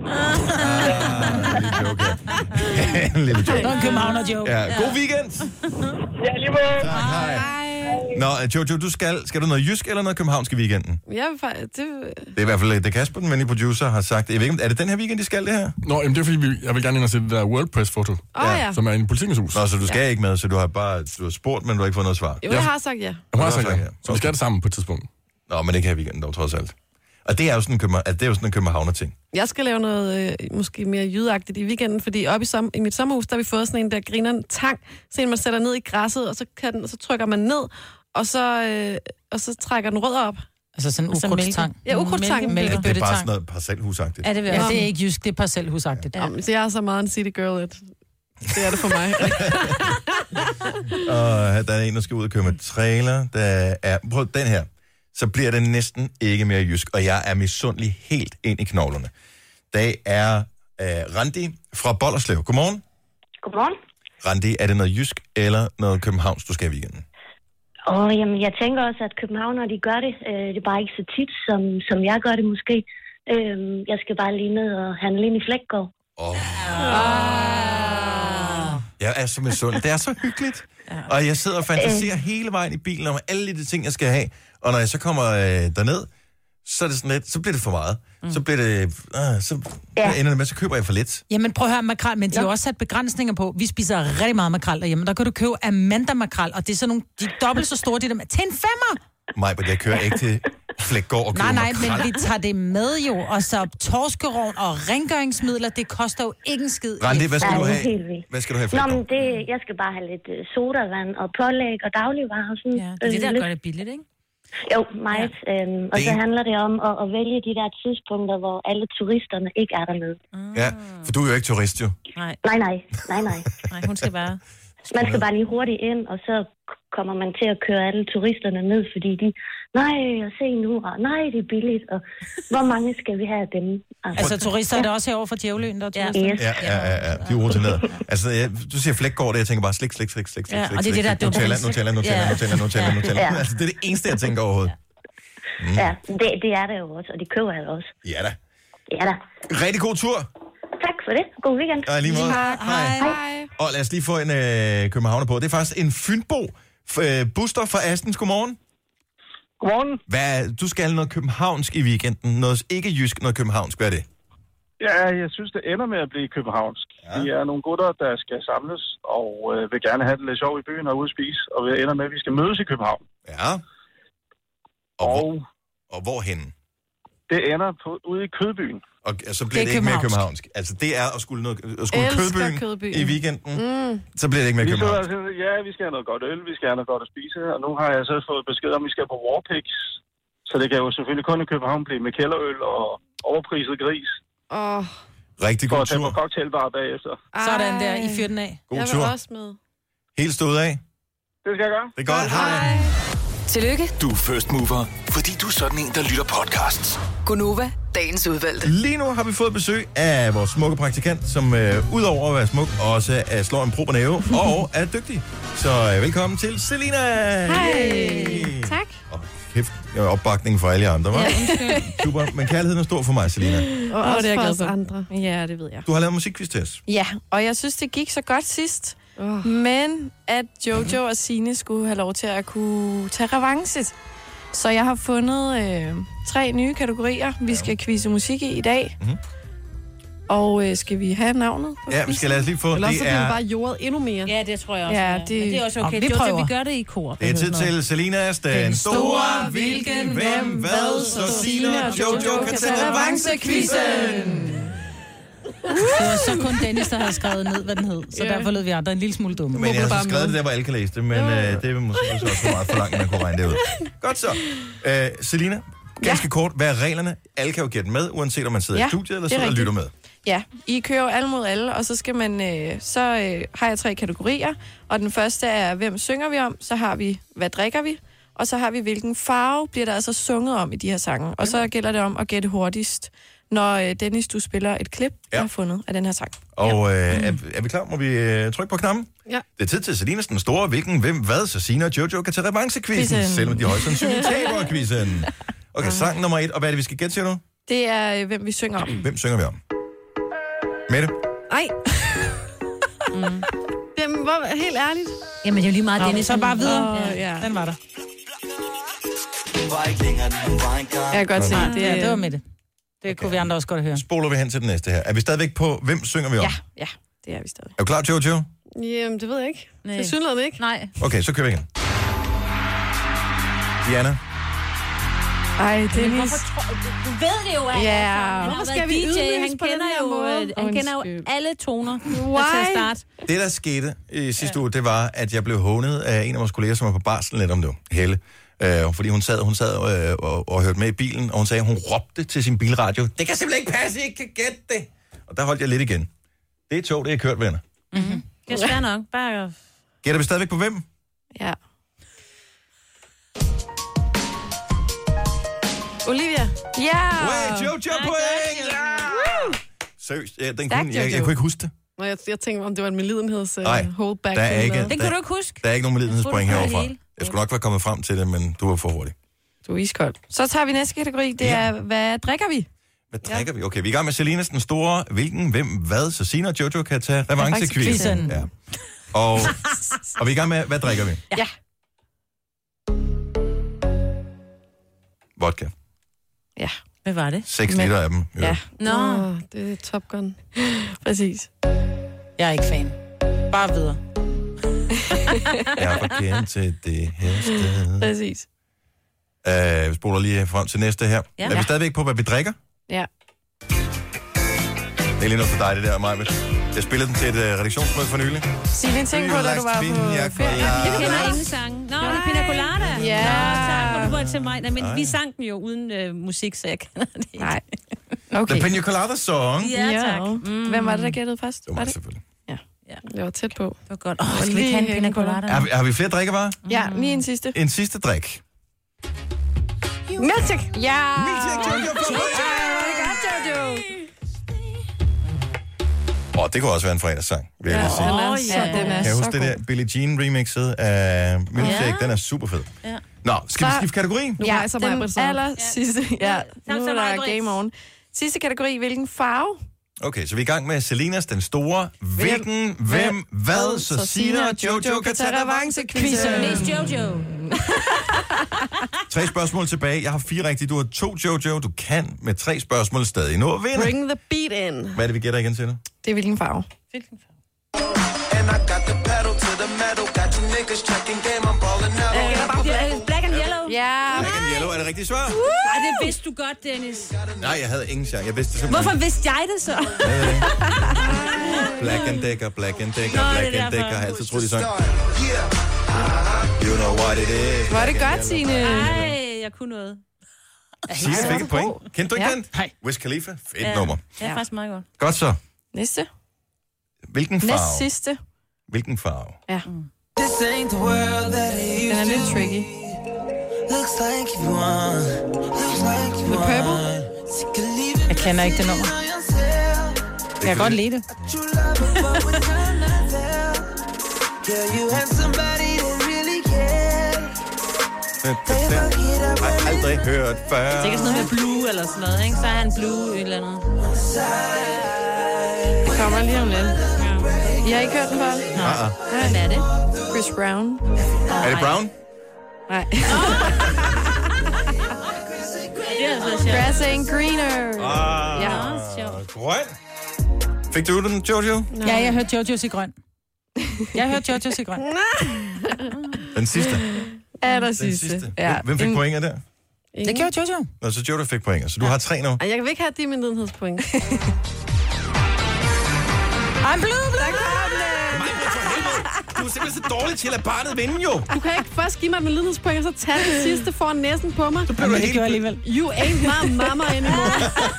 En lille joke. Det var en københavner-joke. Ja, god weekend. Ja, lige måde. Tak, hej. Nå, Jojo, du skal du noget jysk eller noget københavnsk i weekenden? Ja, det er i hvert fald det Kasper, den venlige producer, har sagt. Jeg ved ikke, er det den her weekend, de skal det her? Nå, jamen det er fordi, jeg vil gerne ind og se det der WordPress-foto, som er inde i Politikens Hus. Nå, så du skal ikke med, så du har spurgt, men du har ikke fået noget svar. Jo, jeg har sagt ja. Jeg har sagt ja. Så vi skal det sammen på et tidspunkt. Nå, men ikke her i weekenden, dog trods alt. Og det er jo sådan en københavner-ting. Jeg skal lave noget måske mere jydeagtigt i weekenden, fordi oppe i mit sommerhus, der har vi fået sådan en, der griner en tang, så man sætter ned i græsset, og så trykker man ned, og så trækker den rødder op. Altså sådan en ukrudtstang. Ja, ukrudtstang. Det er bare sådan noget parcelhusagtigt. Ja, det er ikke jysk, det er parcelhusagtigt. Ja, det er så meget en city girl, at det er det for mig. Og der er en, der skal ud og køre med trailer. Prøv den her. Så bliver det næsten ikke mere jysk, og jeg er misundelig helt ind i knoglerne. Det er Randi fra Bollerslev. Godmorgen. Godmorgen. Randi, er det noget jysk eller noget københavns, du skal i weekenden? Jamen, jeg tænker også, at københavnere, de gør det. Det er bare ikke så tit, som jeg gør det måske. Jeg skal bare lige ned og handle ind i Flækgaard. Jeg er så misundelig. Det er så hyggeligt. Og jeg sidder og fantaserer hele vejen i bilen om alle de ting, jeg skal have. Og når jeg så kommer derned, så er det sådan lidt, så bliver det for meget. Så bliver det, ender det med, så køber jeg for lidt. Jamen prøv at høre, makrel, men de har også sat begrænsninger på. Vi spiser rigtig meget makrel derhjemme. Der kan du købe Amanda makrel, og det er sådan nogle, de er dobbelt så store, de der med, til en 5'er! Men jeg kører ikke til Flækgaard og køber Nej, makrel. men vi tager det med jo, og så torskerovn og rengøringsmidler, det koster jo ikke en skid. Randi, hvad skal du have? Hvad skal du have i Flækgaard? Jeg skal bare have lidt sodavand og pålæg og dagligvarer og sådan. Ja, det er det, der gør det billigt, ikke? Jo, meget. Og så handler det om at vælge de der tidspunkter, hvor alle turisterne ikke er dernede. Ja, for du er jo ikke turist, jo. Nej, hun skal bare... Man skal bare lige hurtigt ind, og så kommer man til at køre alle turisterne ned, fordi og se nu, og nej, det er billigt, og hvor mange skal vi have af dem? Altså turister er det også herovre fra Djævløen, der er turister? Yes. Ja, de er rutinerede. Altså, du siger Flækgaard, og jeg tænker bare slik. Ja, og det er det, der er dumt. Nutella. Altså, det er det eneste, jeg tænker overhovedet. Ja, det er det jo også, og de køber jeg også. Ja da. Ja da. Rigtig god tur. Tak for det. God weekend. Ja, lige måde. Hej. Og lad os lige få en københavner på. Det er faktisk en Fynbo. Buster fra Astens. Godmorgen. Godmorgen. Du skal noget københavnsk i weekenden. Noget ikke jysk, noget københavnsk. Hvad er det? Ja, jeg synes, det ender med at blive københavnsk. Ja. Vi er nogle gutter, der skal samles og vil gerne have det lidt sjov i byen og ude at spise. Og vi ender med, at vi skal mødes i København. Ja. Og hvorhen? Det ender ude i Kødbyen. Og så bliver det ikke mere københavnsk. Altså, det er at skulle Kødbyen i weekenden. Så bliver det ikke mere københavnsk. Ja, vi skal have noget godt øl, vi skal have noget godt at spise. Og nu har jeg så fået besked om, at vi skal på Warpix. Så det kan jo selvfølgelig kun i København blive med kælderøl og overpriset gris. Rigtig god tur. For at tage på cocktailbar bagefter. Sådan der, I fyrer den af. God tur. Jeg vil også med. Helt stået af. Det skal jeg gøre. Det er godt. Hej. Tillykke. Du er first mover, fordi du er sådan en, der lytter podcasts. Gunova, dagens udvalgte. Lige nu har vi fået besøg af vores smukke praktikant, som udover at være smuk, også slår en prober næve og er dygtig. Så velkommen til Selina. Hej. Tak. Kæft, opbakning for alle jer andre, hva'? Super, men kærligheden er stor for mig, Selina. Og det er jeg glad for. Andre. Ja, det ved jeg. Du har lavet musikquiz til os. Ja, og jeg synes, det gik så godt sidst. Men at Jojo og Signe skulle have lov til at kunne tage revanche. Så jeg har fundet 3 nye kategorier, vi skal quizze musik i dag. Og skal vi have navnet? Ja, vi skal lade os lige få. Eller så bliver det bare jordet endnu mere. Ja, det tror jeg også. Ja, Men det er også okay. Vi prøver. Vi gør det i kor. Det er tid til Selinas Den Store, Hvilken, Hvem, Hvad, så Signe og Jojo kan tage revanche-quizzen. Det var så kun Dennis, der havde skrevet ned, hvad den hed. Så derfor lød vi andre en lille smule dumme. Men jeg har så skrevet det der, hvor alle kan læse det. Men det er måske også for meget for langt, man kunne regne det ud. Godt så. Selina, ganske kort. Hvad er reglerne? Alle kan jo gætte med, uanset om man sidder i studiet eller sidder og lytter med. Ja, I kører jo alle mod alle, og så skal man, har jeg 3 kategorier. Og den første er, hvem synger vi om? Så har vi, hvad drikker vi? Og så har vi, hvilken farve bliver der altså sunget om i de her sange. Og så gælder det om at gætte hurtigst, når Dennis, du spiller et klip, jeg har fundet af den her sang. Og er vi klar? Må vi trykke på knappen? Ja. Det er tid til Selinas Den Store, Hvilken, Hvem, Hvad, så Signe og Jojo kan tage revanche-quizzen, selvom de højst sandsynligt taber quizzen. Okay, sang nummer 1. Og hvad er det, vi skal gætte til nu? Det er, hvem vi synger om. Hvem synger vi om? Mette? Ej. Jamen, helt ærligt. Jamen, det er jo lige meget Dennis. Så bare videre. Ja. Den var der. Jeg kan godt se, det var Mette. Det kunne vi andre også godt høre. Spoler vi hen til den næste her. Er vi stadigvæk på, hvem synger vi om? Ja, det er vi stadig. Er du klar, Jojo? Jamen, det ved jeg ikke. Nej. Det synes jeg ikke. Nej. Okay, så kører vi igen. Diana? Ej, Dennis. Du ved det jo, at hvorfor skal vi DJ, han kender jo alle toner til at starte. Det, der skete i sidste uge, det var, at jeg blev hånet af en af vores kolleger, som var på barsel lidt om det, Helle. Fordi hun sad og hørte med i bilen, og hun sagde, at hun råbte til sin bilradio, det kan simpelthen ikke passe, I ikke kan gætte det. Og der holdt jeg lidt igen. Det er tog, det er kørt, venner. Mm-hmm. Det er svært nok. Bare... Gætter vi stadigvæk på hvem? Ja. Olivia. Ja! Wait, Jojo point! Ja! Seriøst, jeg kunne ikke huske det. Jeg tænkte, om det var en medlidenheds holdback. Der er ikke, den kan du ikke huske. Der er ikke nogen medlidenhedspoint heroverfra. Jeg skulle nok være kommet frem til det, men du var for hurtig. Du er iskold. Så tager vi næste kategori. Det er, hvad drikker vi? Hvad drikker vi? Okay, vi er i gang med Selinas den store. Hvilken, hvem, hvad? Så Sina og Jojo kan tage revanche-quizzen. Ja. Og vi er i gang med, hvad drikker vi? Ja. Vodka. Ja. Hvad var det? 6 liter af dem. Ja. Nå, det er Top Gun. Præcis. Jeg er ikke fan. Bare videre. Jeg var kendt til det her sted. Præcis. Vi spoler lige frem til næste her. Ja. Er vi stadigvæk på, hvad vi drikker? Ja. Det er lige noget for dig, det der, Majbet. Jeg spillede den til et redaktionsmøde for nylig. Sig lige en ting på, da du var på ferie. Jeg kender ingen sang. Nå, det er Pina Colada. Ja. Nå, tak, hvor du var til mig. Nej, men vi sang den jo uden musik, så jeg kender det ikke. Nej. Okay. The Pina Colada song. Ja, tak. Hvem var det, der gættede først? Det var mig selvfølgelig. Ja. Jeg var tæt på. Det var godt. Skal vi ikke have en Pina Colada? Har vi flere drikkevarer? Ja, lige en sidste. En sidste drik. Milkshake. Ja. Milkshake, Jojo. Det er godt, Jojo. Det kunne også være en fredagssang, vil jeg lige sige. Den er kan jeg huske det der Billie Jean remixet af Milkshake? Den er super fed. Ja. Nå, skal vi skifte kategori? Ja, den aller sidste. Ja, nu er der game on. Sidste kategori, hvilken farve? Okay, så vi er i gang med Selinas den store. Hvilken, hvem, hvad? Så Sina og Jojo kan tage revanche-quizzen. Mest Jojo. 3 spørgsmål tilbage. Jeg har 4 rigtige. Du har 2, Jojo. Du kan med 3 spørgsmål stadig nå at vinde. Bring the beat in. Hvad er det, vi gætter igen til? Det er hvilken farve? Hvilken farve? Black and yellow. Ja. Black and yellow, er det rigtigt svar? Nej, det vidste du godt, Dennis. Nej, jeg havde ingen chance. Jeg vidste det simpelthen. Hvorfor vidste jeg det så? Black and Decker, Black and Decker, Black and Decker. Jeg har altid troet, de sang. You know what it is. Var det godt, Signe? Nej, jeg kunne noget. Signe fik et point. Kendte du ikke den? Nej. Wiz Khalifa. Fedt nummer. Det er faktisk meget godt. Godt så. Næste. Hvilken farve? Næst sidste. Hvilken farve? Ja. Den er lidt tricky. The Purple. Jeg kender ikke det nummer. Jeg kan godt lide det. Jeg har aldrig hørt før. Sikkert sådan noget med blue eller sådan noget, ikke? Så er han blue eller noget. Det kommer lige om lidt. I har ikke hørt den før? Nej. Hvem er det? Chris Brown. Er det Brown? Nej. Det er altså sjovt. Grass ain't greener. Ja. Grøn. Fik du den, Jojo? No. Ja, jeg hørte Jojo sige grøn. Jeg hørte Jojo sige grøn. Den sidste? Den sidste. Ja. Hvem fik point af det? Det gjorde Jojo. Nå, så Jojo fik point, så du har 3 nu. Jeg kan ikke have de med lidenhedspoint. I'm blue, blue. Du er simpelthen så dårlig til at barnet vinde, jo. Du kan ikke først give mig et medlidenhedspoint, og så tage det sidste foran næsen på mig. Jamen, det gør alligevel. You ain't my mama anymore.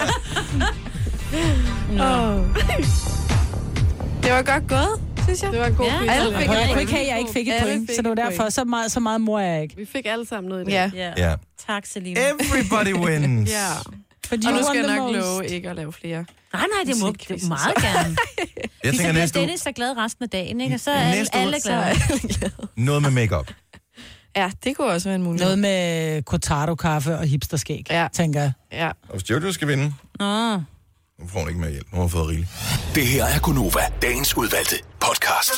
Det var godt gået, synes jeg. Det var godt. Ja, jeg kunne ikke have, at jeg ikke fik et point, så det var derfor. Så meget mor jeg ikke. Vi fik alle sammen noget i dag. Ja. Tak, Selina. Everybody wins. Ja. Og nu skal jeg nok love ikke at lave flere. Nej, det må det meget gerne. Jeg tænker næste uge. Dennis er glad resten af dagen, ikke? Og så er alle glade. Noget med makeup. Ja, det kunne også være en mulighed. Noget med cortado-kaffe og hipsterskæg, tænker jeg. Ja. Og hvis Jojo skal vinde, nu får hun ikke mere hjælp. Nu har hun fået rigeligt. Det her er Gunova, dagens udvalgte podcast.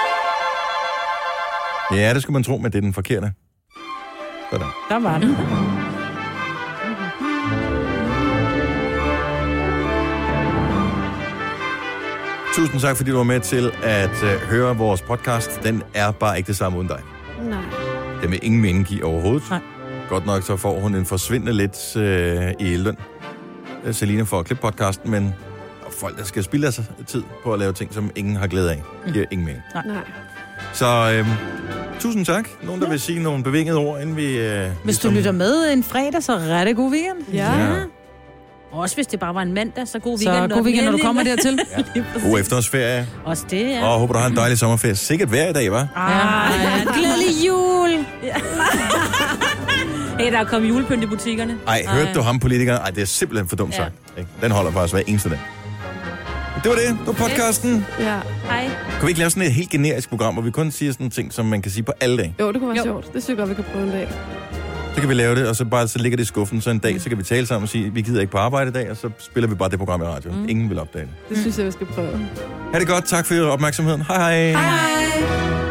Ja, det skulle man tro, men det er den forkerte. Sådan. Der var den. Tusind tak, fordi du var med til at høre vores podcast. Den er bare ikke det samme uden dig. Nej. Det vil ingen mening give overhovedet. Nej. Godt nok, så får hun en forsvindende lidt i løn. Selina for at klippe podcasten, men folk, der skal spilde sig tid på at lave ting, som ingen har glæde af, giver ingen mening. Nej. Så tusind tak. Nogen, der vil sige nogle bevingede ord, inden vi... Hvis du lytter med en fredag, så rigtig god weekend. Ja. Også hvis det bare var en mandag, så god weekend. Så god weekend, når du kommer dertil. God efterårsferie. Også det, ja. Og håber, du har en dejlig sommerferie. Sikkert hver i dag, hva'? Glædelig jul! Hey, der er kommet julepynt i butikkerne. Ej, hørte du ham, politikeren? Ej, det er simpelthen for dumt sagt. Den holder faktisk hver eneste dag. Det var det. Det var podcasten. Ja. Hej. Kan vi ikke lave sådan et helt generisk program, hvor vi kun siger sådan ting, som man kan sige på alle dage? Jo, det kunne være sjovt. Det synes jeg godt, vi kan prøve en dag. Så kan vi lave det, og så ligger det i skuffen. Så en dag, så kan vi tale sammen og sige, vi gider ikke på arbejde i dag, og så spiller vi bare det program i radio. Ingen vil opdage det. Det synes jeg, vi skal prøve. Ha' det godt. Tak for opmærksomheden. Hej hej. Hej.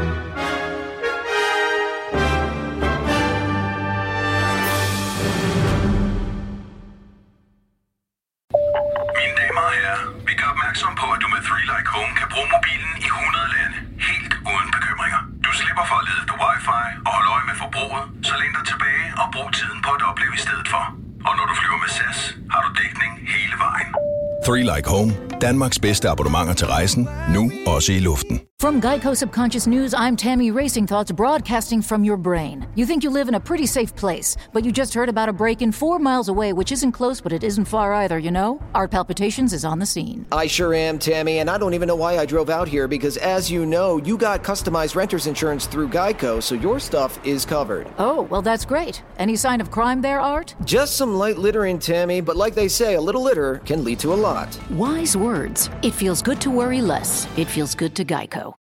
Mine damer og herrer, vi gør opmærksom på, at du med 3Like Home kan bruge mobilen i 100 lande. Helt uden bekymringer. Du slipper for at lede efter wifi og holde øje med forbruget, så læn dig tilbage og brug tiden på at opleve i stedet for. Og når du flyver med SAS, har du dækning hele vejen. 3Like Home. Danmarks bedste abonnementer til rejsen. Nu også i luften. From Geico Subconscious News, I'm Tammy Racing Thoughts broadcasting from your brain. You think you live in a pretty safe place, but you just heard about a break-in 4 miles away, which isn't close, but it isn't far either, you know? Art Palpitations is on the scene. I sure am, Tammy, and I don't even know why I drove out here, because as you know, you got customized renter's insurance through Geico, so your stuff is covered. Oh, well, that's great. Any sign of crime there, Art? Just some light littering, Tammy, but like they say, a little litter can lead to a lot. Wise words. It feels good to worry less. It feels good to Geico.